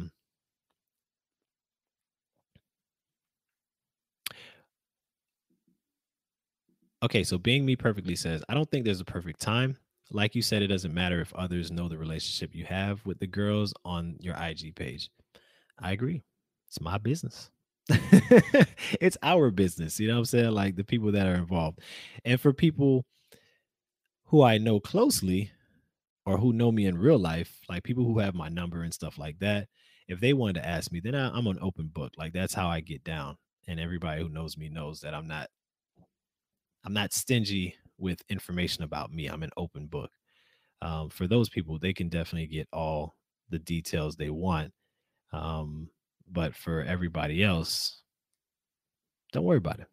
okay, so being me perfectly says, I don't think there's a perfect time. Like you said, it doesn't matter if others know the relationship you have with the girls on your IG page. I agree. It's my business. It's our business. You know what I'm saying? Like the people that are involved. And for people who I know closely or who know me in real life, like people who have my number and stuff like that, if they wanted to ask me, then I'm an open book. Like that's how I get down. And everybody who knows me knows that I'm not stingy with information about me. I'm an open book. For those people, they can definitely get all the details they want. Um, but for everybody else, don't worry about it.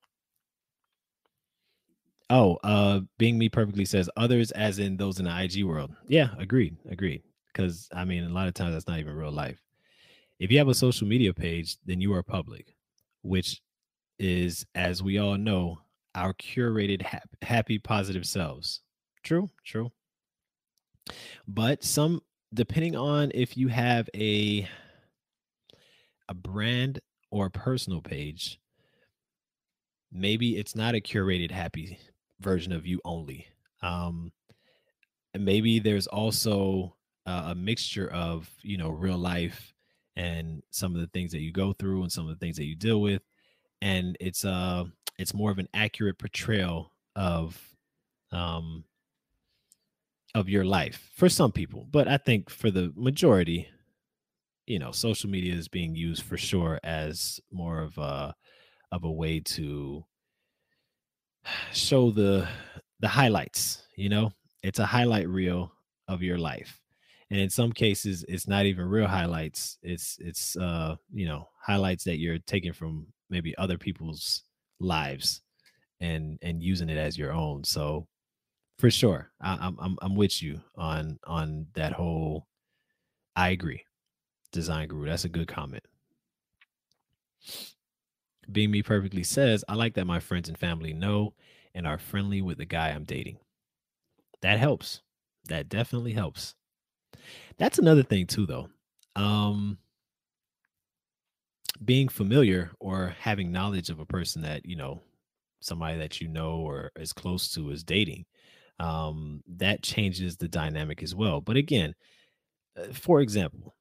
Oh, being me perfectly says others as in those in the IG world. Yeah, agreed, agreed. Because I mean, a lot of times that's not even real life. If you have a social media page, then you are public, which is, as we all know, our curated, happy, positive selves. True, true. But some, depending on if you have a brand or a personal page, maybe it's not a curated, happy version of you only. Um, and maybe there's also a mixture of real life and some of the things that you go through and some of the things that you deal with, and it's more of an accurate portrayal um of your life for some people. But I think for the majority, social media is being used for sure as more of a way to show the highlights. It's a highlight reel of your life, and in some cases it's not even real highlights. It's highlights that you're taking from maybe other people's lives and using it as your own. So for sure, I'm with you on that whole. I agree. Design guru, that's a good comment. Being me perfectly says, I like that my friends and family know and are friendly with the guy I'm dating. That helps. That definitely helps. That's another thing too, though. Um, being familiar or having knowledge of a person that somebody that you know or is close to is dating, that changes the dynamic as well. But again, for example,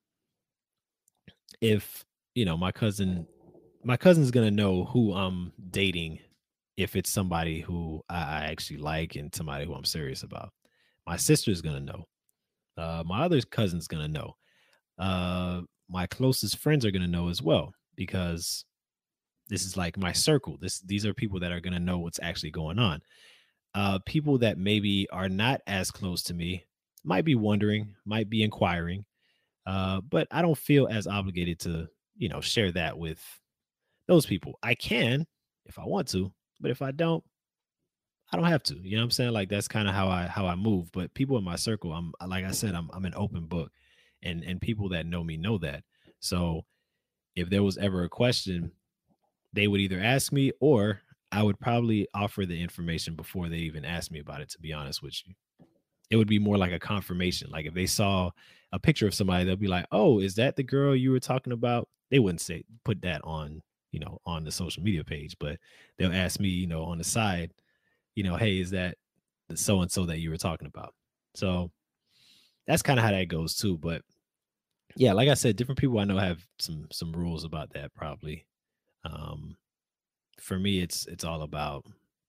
if my cousin's gonna know who I'm dating if it's somebody who I actually like and somebody who I'm serious about. My sister's gonna know. My other cousin's gonna know. My closest friends are gonna know as well because this is like my circle. These are people that are gonna know what's actually going on. People that maybe are not as close to me might be wondering, might be inquiring, but I don't feel as obligated to share that with those people. I can if I want to, but if I don't have to. You know what I'm saying? Like that's kind of how I move. But people in my circle, I'm like I said, I'm an open book, and people that know me know that. So if there was ever a question, they would either ask me or I would probably offer the information before they even asked me about it. To be honest with you, it would be more like a confirmation. Like if they saw a picture of somebody, they'll be like, "Oh, is that the girl you were talking about?" They wouldn't say put that on the social media page, but they'll ask me, on the side, "Hey, is that the so and so that you were talking about?" So that's kind of how that goes too. But yeah, like I said, different people I know have some rules about that probably. Um, for me, it's all about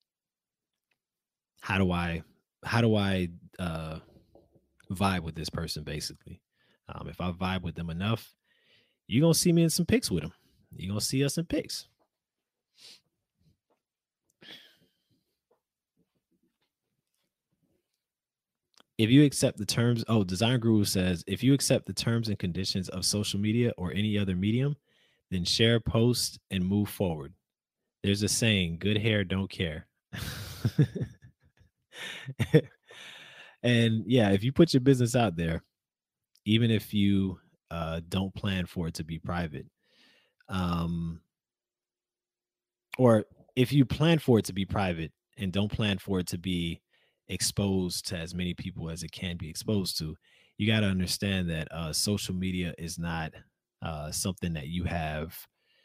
how do I how do I uh vibe with this person basically. If I vibe with them enough, you're gonna see me in some pics with them. You're gonna see us in pics. If you accept the terms, oh, Design Guru says, if you accept the terms and conditions of social media or any other medium, then share, post, and move forward. There's a saying, good hair don't care. And yeah, if you put your business out there, even if you don't plan for it to be private, um or if you plan for it to be private and don't plan for it to be exposed to as many people as it can be exposed to, you got to understand that social media is not something that you have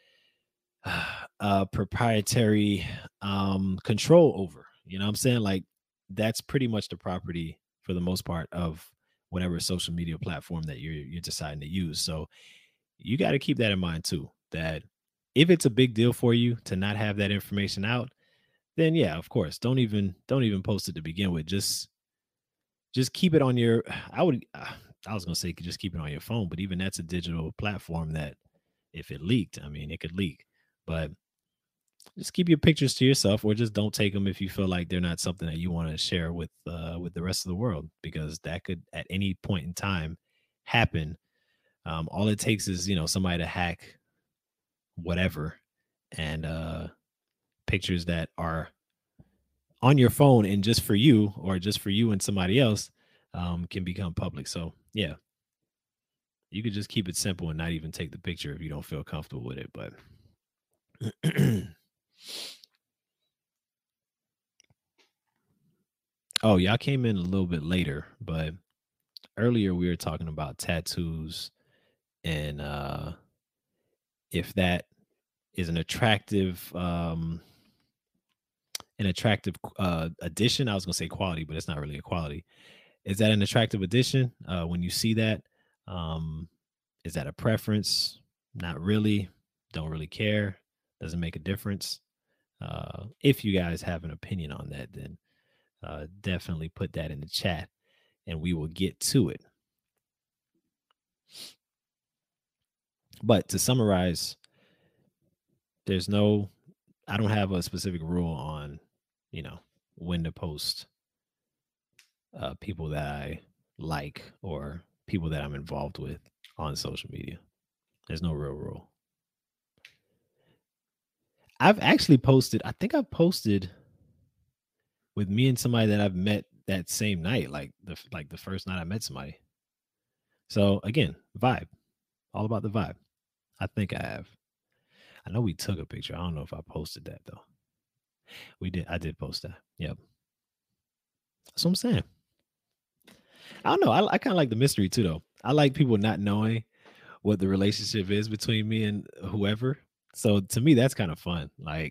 proprietary control over. You know what I'm saying? Like that's pretty much the property for the most part of whatever social media platform that you're deciding to use. So you got to keep that in mind too. That if it's a big deal for you to not have that information out, then yeah, of course, don't even post it to begin with. Just keep it on your. I was gonna say just keep it on your phone, but even that's a digital platform that if it leaked, I mean, it could leak. But just keep your pictures to yourself, or just don't take them if you feel like they're not something that you want to share with the rest of the world, because that could at any point in time happen. All it takes is somebody to hack whatever, and pictures that are on your phone and just for you or just for you and somebody else can become public. So yeah, you could just keep it simple and not even take the picture if you don't feel comfortable with it. But oh, y'all came in a little bit later, but earlier we were talking about tattoos and if that is an attractive addition. I was gonna say quality, but it's not really a quality. Is that an attractive addition? When you see that, um, is that a preference? Not really. Don't really care. Doesn't make a difference. If you guys have an opinion on that, then definitely put that in the chat, and we will get to it. But to summarize, there's no. I don't have a specific rule on, you know, when to post people that I like or people that I'm involved with on social media. There's no real rule. I've actually posted, I think I've posted with me and somebody that I've met that same night, like the first night I met somebody. So again, vibe, all about the vibe. I think I have. I know we took a picture. I don't know if I posted that though. We did. I did post that. Yep. That's what I'm saying. I don't know. I kind of like the mystery too, though. I like people not knowing what the relationship is between me and whoever. So to me, that's kind of fun. Like,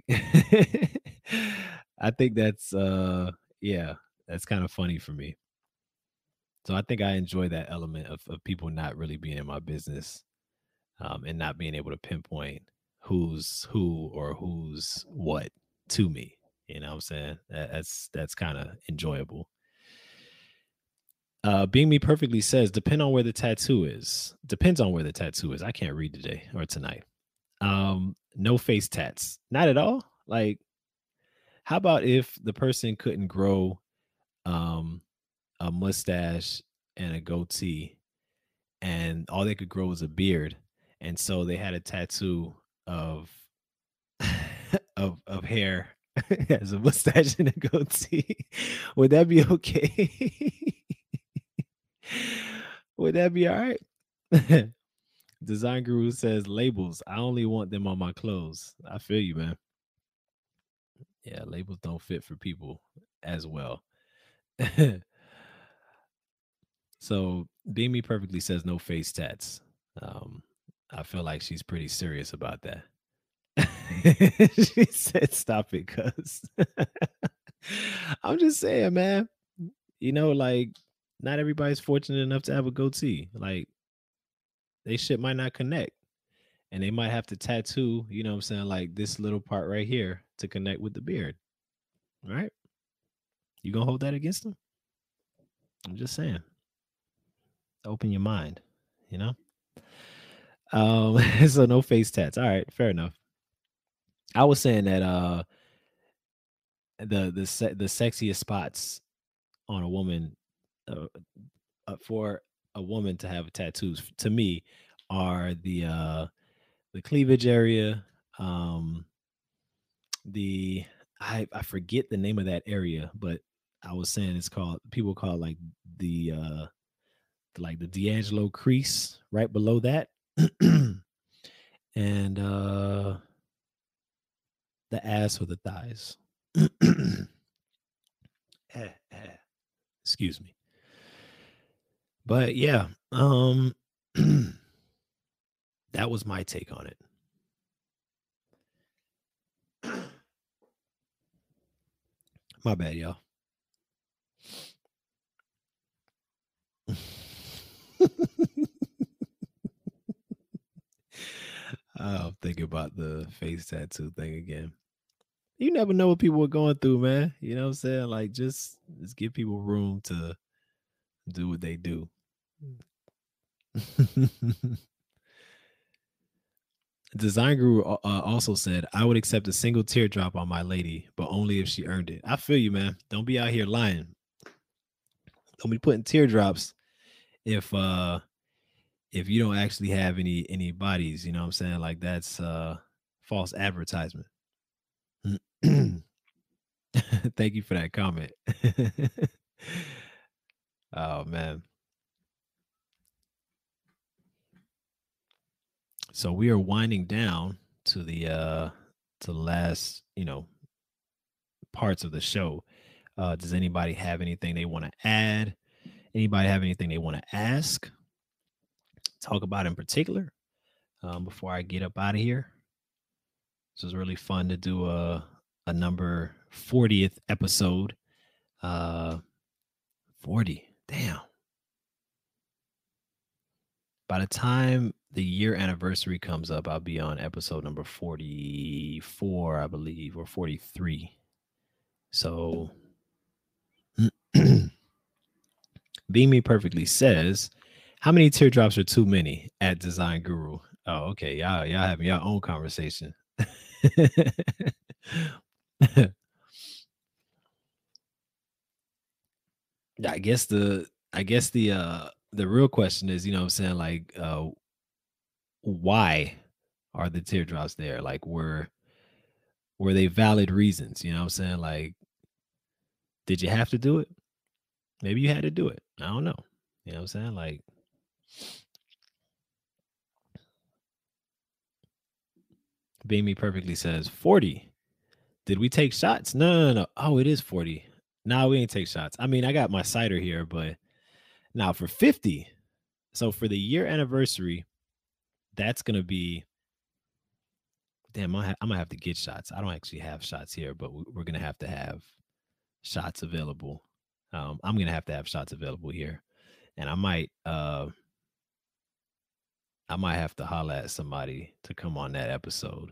I think yeah, that's kind of funny for me. So I think I enjoy that element of people not really being in my business, and not being able to pinpoint who's who or who's what to me. You know what I'm saying? That's kind of enjoyable. Being Me Perfectly says, depend on where the tattoo is. Depends on where the tattoo is. I can't read today or tonight. No face tats. Not at all. Like, how about if the person couldn't grow um a mustache and a goatee, and all they could grow was a beard, and so they had a tattoo of of hair as a mustache and a goatee. Would that be okay? Would that be all right? Design Guru says labels. I only want them on my clothes. I feel you, man. Yeah, labels don't fit for people as well. So Being Me Perfectly says no face tats. Um, I feel like she's pretty serious about that. She said, "Stop it, cuz." I'm just saying, man. Like not everybody's fortunate enough to have a goatee. Like they shit might not connect, and they might have to tattoo. You know what I'm saying? Like this little part right here to connect with the beard. All right, you gonna hold that against them? I'm just saying. Open your mind. You know. So no face tats. All right, fair enough. I was saying that the sexiest spots on a woman, uh, for a woman to have tattoos to me are the cleavage area, um the I forget the name of that area, but I was saying it's called, people call it like the D'Angelo crease right below that. And the ass or the thighs. Excuse me. But yeah, that was my take on it. My bad, y'all. I'm thinking about the face tattoo thing again. You never know what people are going through, man. You know what I'm saying? Like just give people room to do what they do. Design Guru also said, I would accept a single teardrop on my lady, but only if she earned it. I feel you, man. Don't be out here lying. Don't be putting teardrops if you don't actually have any bodies, you know what I'm saying? Like that's false advertisement. Thank you for that comment. Oh man. So we are winding down to the last, parts of the show. Does anybody have anything they want to add? Anybody have anything they want to ask? Talk about in particular? Before I get up out of here. This was really fun to do a number 40th episode. 40. Damn. By the time the year anniversary comes up, I'll be on episode number 44, I believe, or 43. So Being Me Perfectly says, how many teardrops are too many at Design Guru? Oh, okay. Y'all having your own conversation. I guess the real question is, you know what I'm saying, like why are the teardrops there? Like were they valid reasons? You know what I'm saying? Like, did you have to do it? Maybe you had to do it. I don't know. You know what I'm saying? Like Being Me Perfectly says 40. Did we take shots? No. Oh, it is 40. No, we ain't take shots. I mean, I got my cider here, but now for 50. So for the year anniversary, that's gonna be damn. I'm gonna have to get shots. I don't actually have shots here, but we're gonna have to have shots available. I'm gonna have to have shots available here, and I might have to holler at somebody to come on that episode.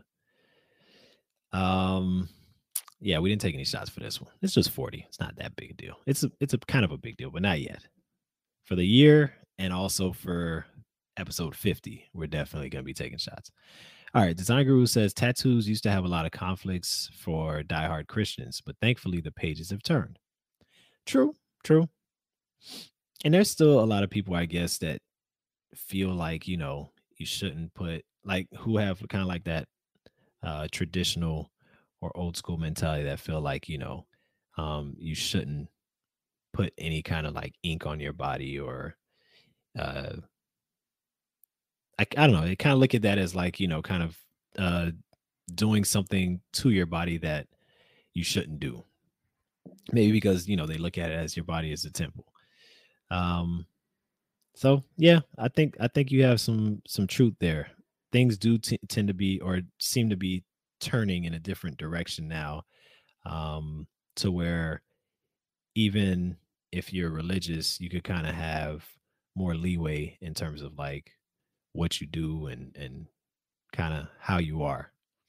Um, yeah, we didn't take any shots for this one. It's just 40. It's not that big a deal. It's a kind of a big deal, but not yet. For the year and also for episode 50, we're definitely gonna be taking shots. All right, Design Guru says tattoos used to have a lot of conflicts for diehard Christians, but thankfully the pages have turned. True, true. And there's still a lot of people, I guess, that feel like, you shouldn't put like who have kind of like that traditional or old school mentality that feel like, you shouldn't put any kind of like ink on your body or uh I don't know. They kind of look at that as like, kind of uh doing something to your body that you shouldn't do. Maybe because, they look at it as your body is a temple. Um so yeah, I think you have some truth there. Things do tend to be or seem to be turning in a different direction now, to where even if you're religious, you could kind of have more leeway in terms of like what you do and kind of how you are.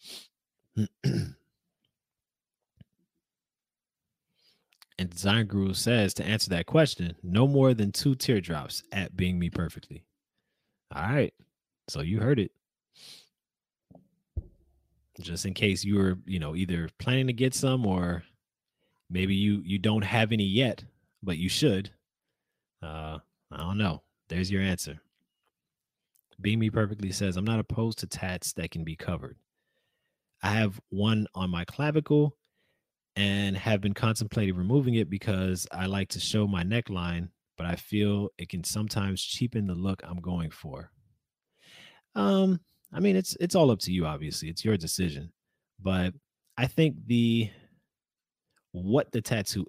And Design Guru says to answer that question, no more than 2 teardrops at Being Me Perfectly. All right. So you heard it. Just in case you were, either planning to get some or maybe you don't have any yet, but you should. I don't know. There's your answer. Being Me Perfectly says, I'm not opposed to tats that can be covered. I have one on my clavicle and have been contemplating removing it because I like to show my neckline, but I feel it can sometimes cheapen the look I'm going for. I mean, it's all up to you, obviously. It's your decision. But I think the what the tattoo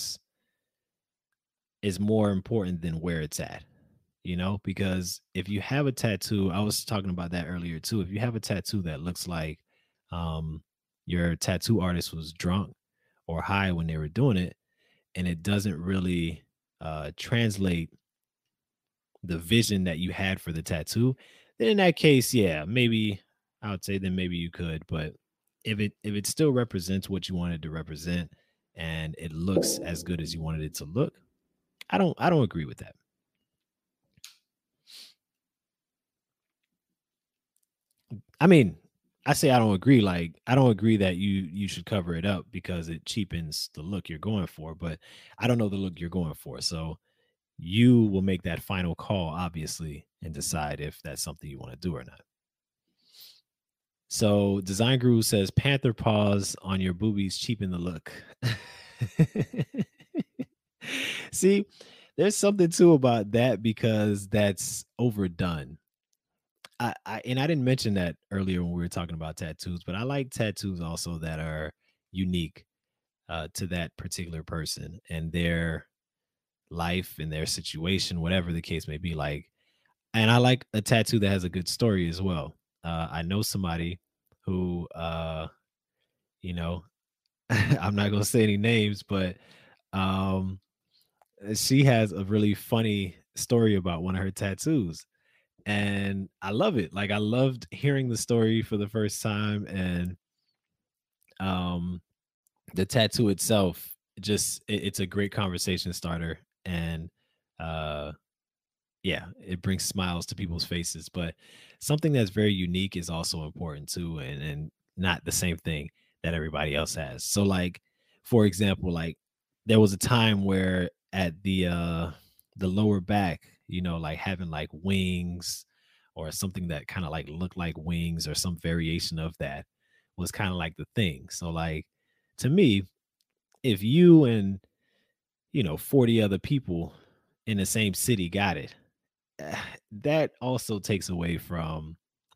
is more important than where it's at, because if you have a tattoo, I was talking about that earlier too. If you have a tattoo that looks like um your tattoo artist was drunk or high when they were doing it, and it doesn't really translate the vision that you had for the tattoo, then in that case, yeah, maybe I would say then maybe you could. But if it still represents what you wanted to represent and it looks as good as you wanted it to look, I don't agree with that. I mean, I say I don't agree. Like I don't agree that you should cover it up because it cheapens the look you're going for. But I don't know the look you're going for, so you will make that final call, obviously, and decide if that's something you want to do or not. So Design Guru says panther paws on your boobies cheapen the look. See, there's something too about that because that's overdone. I didn't mention that earlier when we were talking about tattoos, but I like tattoos also that are unique to that particular person and their life and their situation, whatever the case may be. Like, and I like a tattoo that has a good story as well. I know somebody who, you know, I'm not gonna say any names, but um, she has a really funny story about one of her tattoos, and I love it. Like I loved hearing the story for the first time, and um, the tattoo itself just it's a great conversation starter, and uh yeah, it brings smiles to people's faces. But something that's very unique is also important too, and not the same thing that everybody else has. So like, for example, like there was a time where at the lower back, like having like wings or something that kind of like looked like wings or some variation of that was kind of like the thing. So like to me, if you and 40 other people in the same city got it, eh, that also takes away from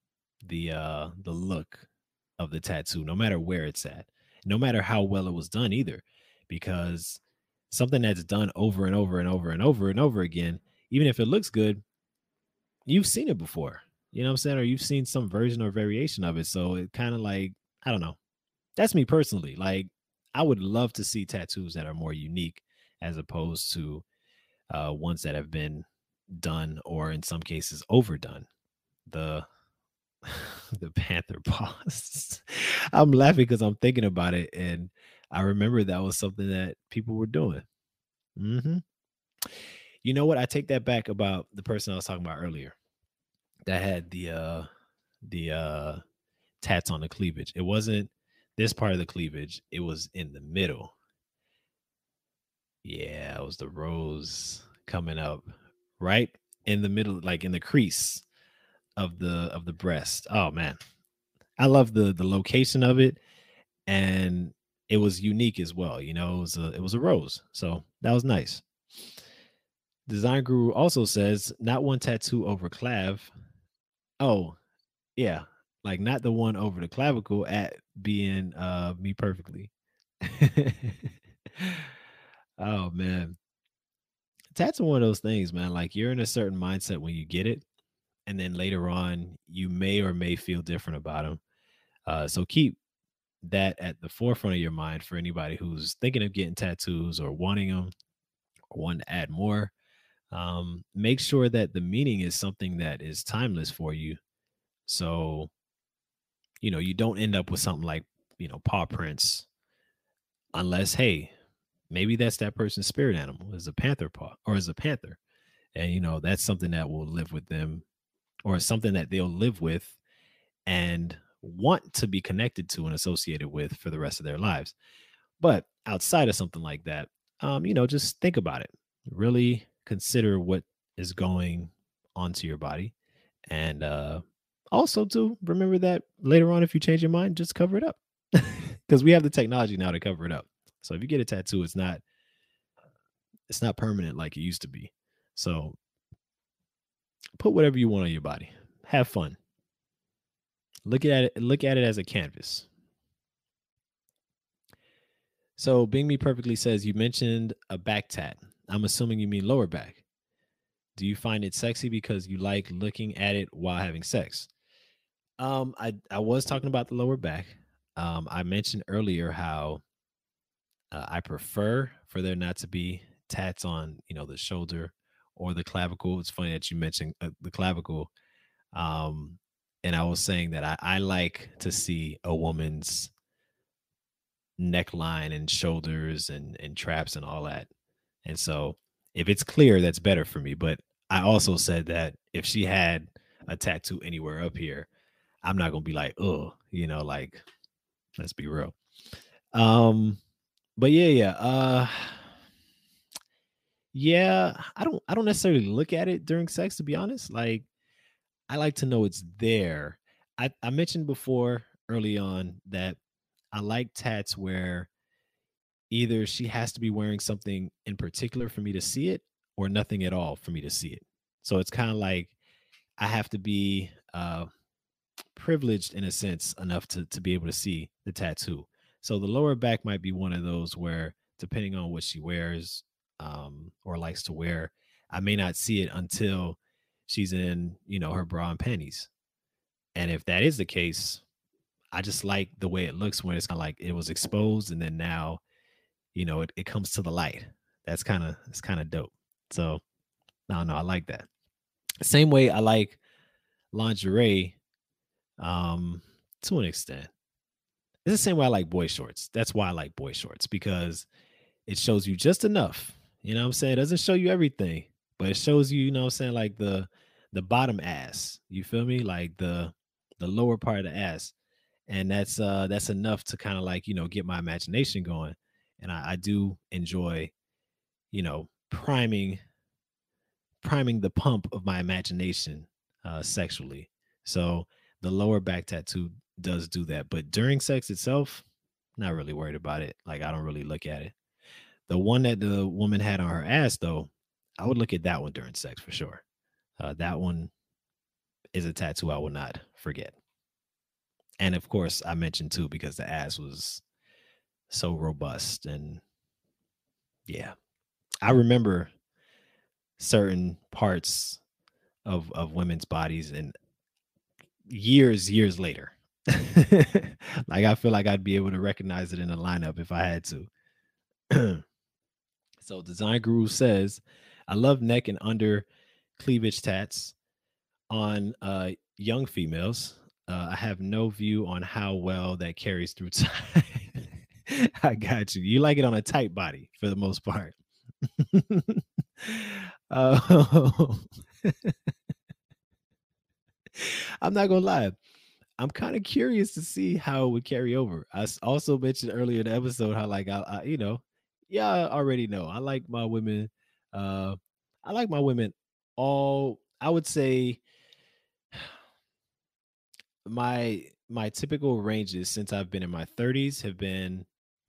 the look of the tattoo, no matter where it's at, no matter how well it was done either, because something that's done over and over and over and over and over again, even if it looks good, you've seen it before. You know what I'm saying? Or you've seen some version or variation of it. So it kind of like, I don't know. That's me personally. Like, I would love to see tattoos that are more unique as opposed to ones that have been done or in some cases overdone. The the panther paws. I'm laughing because I'm thinking about it, and I remember that was something that people were doing. hmm You know what? I take that back about the person I was talking about earlier that had the tats on the cleavage. It wasn't this part of the cleavage; it was in the middle. Yeah, it was the rose coming up right in the middle, like in the crease of the breast. Oh man, I love the location of it, and it was unique as well. It was a rose, so that was nice. Design Guru also says not one tattoo over clav. Oh yeah, like not the one over the clavicle at being me perfectly. Oh man, tattoo one of those things, man. Like you're in a certain mindset when you get it, and then later on you may or may feel different about them. So keep that at the forefront of your mind for anybody who's thinking of getting tattoos or wanting them or wanting to add more. Make sure that the meaning is something that is timeless for you. So, you don't end up with something like, paw prints, unless, hey, maybe that's that person's spirit animal is a panther paw or is a panther. And, that's something that will live with them or something that they'll live with and want to be connected to and associated with for the rest of their lives. But outside of something like that, just think about it. Really consider what is going onto your body. And also, too, remember that later on, if you change your mind, just cover it up. Because we have the technology now to cover it up. So if you get a tattoo, it's not permanent like it used to be. So put whatever you want on your body. Have fun. Look at it as a canvas. So Bing Me Perfectly says you mentioned a back tat. I'm assuming you mean lower back. Do you find it sexy because you like looking at it while having sex? I was talking about the lower back. I mentioned earlier how I prefer for there not to be tats on, the shoulder or the clavicle. It's funny that you mentioned the clavicle. Um, and I was saying that I like to see a woman's neckline and shoulders and traps and all that. And so if it's clear, that's better for me. But I also said that if she had a tattoo anywhere up here, I'm not gonna be like, oh, like, let's be real. Um, but yeah, I don't necessarily look at it during sex, to be honest. Like, I like to know it's there. I mentioned before early on that I like tats where either she has to be wearing something in particular for me to see it or nothing at all for me to see it. So it's kind of like I have to be privileged in a sense enough to be able to see the tattoo. So the lower back might be one of those where, depending on what she wears or likes to wear, I may not see it until she's in, her bra and panties. And if that is the case, I just like the way it looks when it's kind of like it was exposed and then now, it comes to the light. It's kind of dope. So no, I like that. Same way I like lingerie, um, to an extent. It's the same way I like boy shorts. That's why I like boy shorts, because it shows you just enough. You know what I'm saying? It doesn't show you everything, but it shows you, what I'm saying, like the bottom ass. You feel me? Like the lower part of the ass. And that's enough to kind of like, get my imagination going. And I do enjoy, priming the pump of my imagination sexually. So the lower back tattoo does do that. But during sex itself, not really worried about it. Like, I don't really look at it. The one that the woman had on her ass, though, I would look at that one during sex for sure. That one is a tattoo I will not forget. And of course, I mentioned too because the ass was so robust. And yeah, I remember certain parts of women's bodies and years later. Like, I feel like I'd be able to recognize it in a lineup if I had to. So Design Guru says, I love neck and under cleavage tats on young females. I have no view on how well that carries through time. I got you. You like it on a tight body for the most part. uh, I'm not gonna lie. I'm kind of curious to see how it would carry over. Also mentioned earlier in the episode how, like, yeah, I already know. Uh I like my women all, I would say my typical ranges since I've been in my 30s have been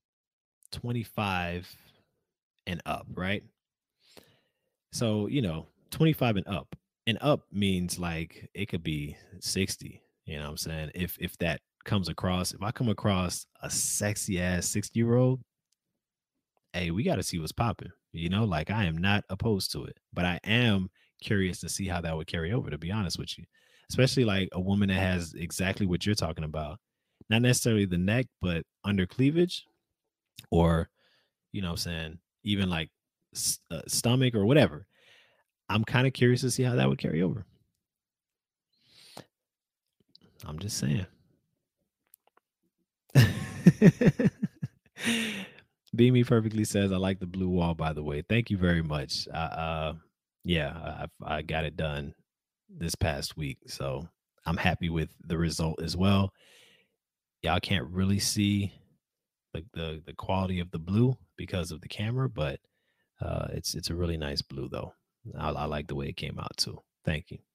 25 and up, right? So, 25 and up. And up means like it could be 60, you know what I'm saying? If that comes across, if I come across a sexy ass 60-year-old, hey, we got to see what's popping. Like, I am not opposed to it, but I am curious to see how that would carry over, to be honest with you. Especially like a woman that has exactly what you're talking about. Not necessarily the neck, but under cleavage, or, what I'm saying, even like stomach or whatever. I'm kind of curious to see how that would carry over. I'm just saying. Beamy Perfectly says, I like the blue wall, by the way. Thank you very much. Yeah, I got it done this past week. So I'm happy with the result as well. Y'all can't really see the quality of the blue because of the camera, but it's a really nice blue though. I like the way it came out too. Thank you.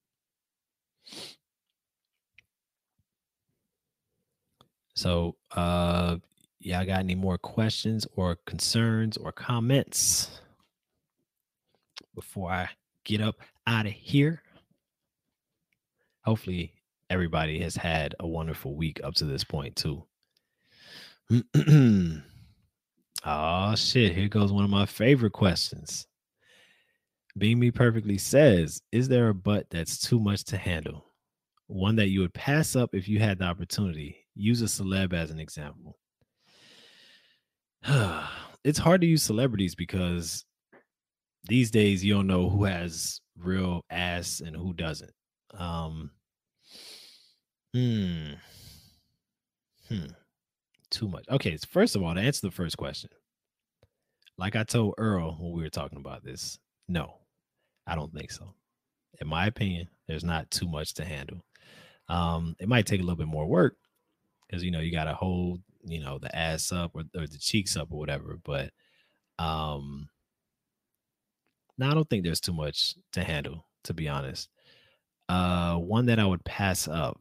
So yeah, I got any more questions or concerns or comments before I get up out of here? Hopefully everybody has had a wonderful week up to this point too. Oh shit, here goes one of my favorite questions. Being Me Perfectly says, is there a butt that's too much to handle? One that you would pass up if you had the opportunity. Use a celeb as an example. It's hard to use celebrities because these days you don't know who has real ass and who doesn't. Um, hmm, hmm, too much. Okay, so first of all, to answer the first question, like I told Earl when we were talking about this, no, I don't think so. In my opinion, there's not too much to handle. It might take a little bit more work because you got to hold the ass up or the cheeks up or whatever. But um, no, I don't think there's too much to handle, to be honest. One that I would pass up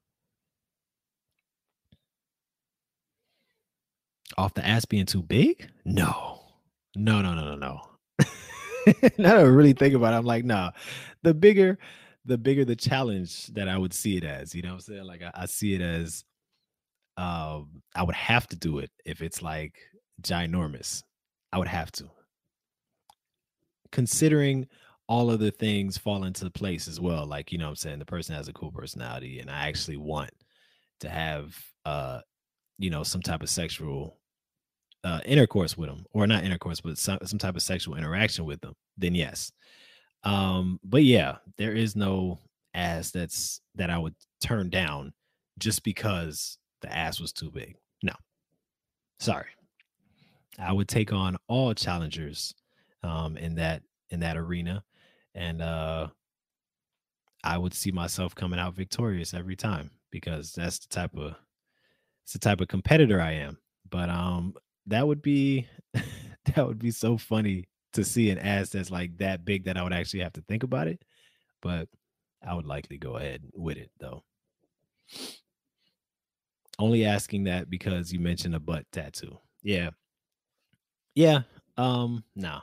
off the ass being too big? No. No, no, no, no, no. Now that I really think about it, I'm like, nah. The bigger, the bigger the challenge that I would see it as. You know what I'm saying? Like I see it as I would have to do it if it's like ginormous. I would have to. Considering all of the things fall into place as well. Like, what I'm saying, the person has a cool personality and I actually want to have some type of sexual intercourse with them, or not intercourse, but some type of sexual interaction with them, then yes. But yeah, there is no ass that I would turn down just because the ass was too big. No, sorry. I would take on all challengers in that arena, and I would see myself coming out victorious every time because that's the type of competitor I am. But that would be that would be so funny to see an ass that's like that big that I would actually have to think about it. But I would likely go ahead with it though. Only asking that because you mentioned a butt tattoo. Yeah. Yeah. No.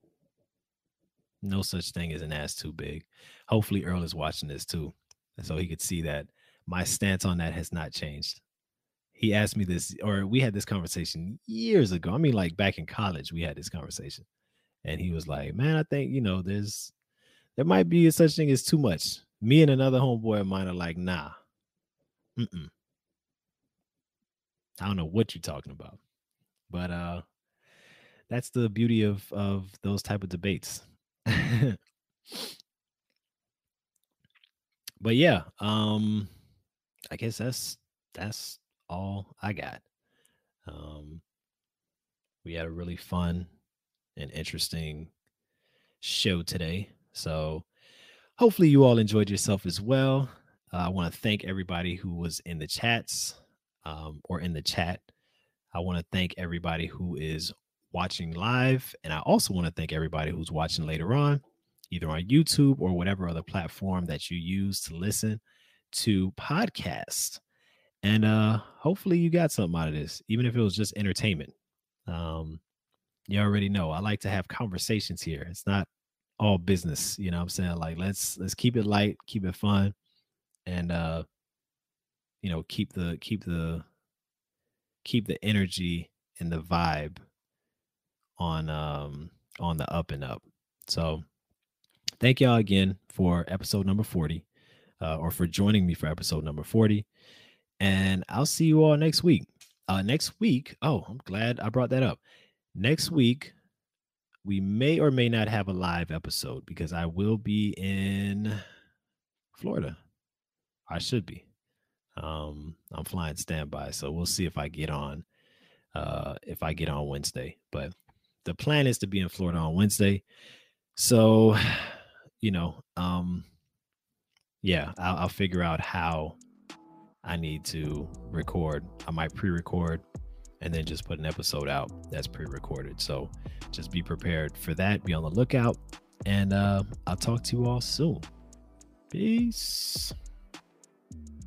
No such thing as an ass too big. Hopefully Earl is watching this too. And so he could see that my stance on that has not changed. He asked me this, or we had this conversation years ago. I mean, like back in college, we had this conversation. And he was like, man, I think, there might be such thing as too much. Me and another homeboy of mine are like, nah, mm-mm. I don't know what you're talking about. But that's the beauty of those type of debates. But yeah, I guess that's all I got. Um, we had a really fun and interesting show today. So hopefully you all enjoyed yourself as well. I want to thank everybody who was in the chats or in the chat. I want to thank everybody who is watching live. And I also want to thank everybody who's watching later on, either on YouTube or whatever other platform that you use to listen to podcasts. And hopefully you got something out of this, even if it was just entertainment. Um, you already know I like to have conversations here. It's not all business, you know what I'm saying? Like let's keep it light, keep it fun, and keep the energy and the vibe on the up and up. So thank y'all again for episode number 40, or for joining me for episode number 40. And I'll see you all next week. Next week, oh, I'm glad I brought that up. Next week, we may or may not have a live episode because I will be in Florida. I should be. I'm flying standby, so we'll see if I get on Wednesday. But the plan is to be in Florida on Wednesday. So, you know, yeah, I'll figure out how I need to record. I might pre-record and then just put an episode out that's pre-recorded. So just be prepared for that. Be on the lookout. And I'll talk to you all soon. Peace.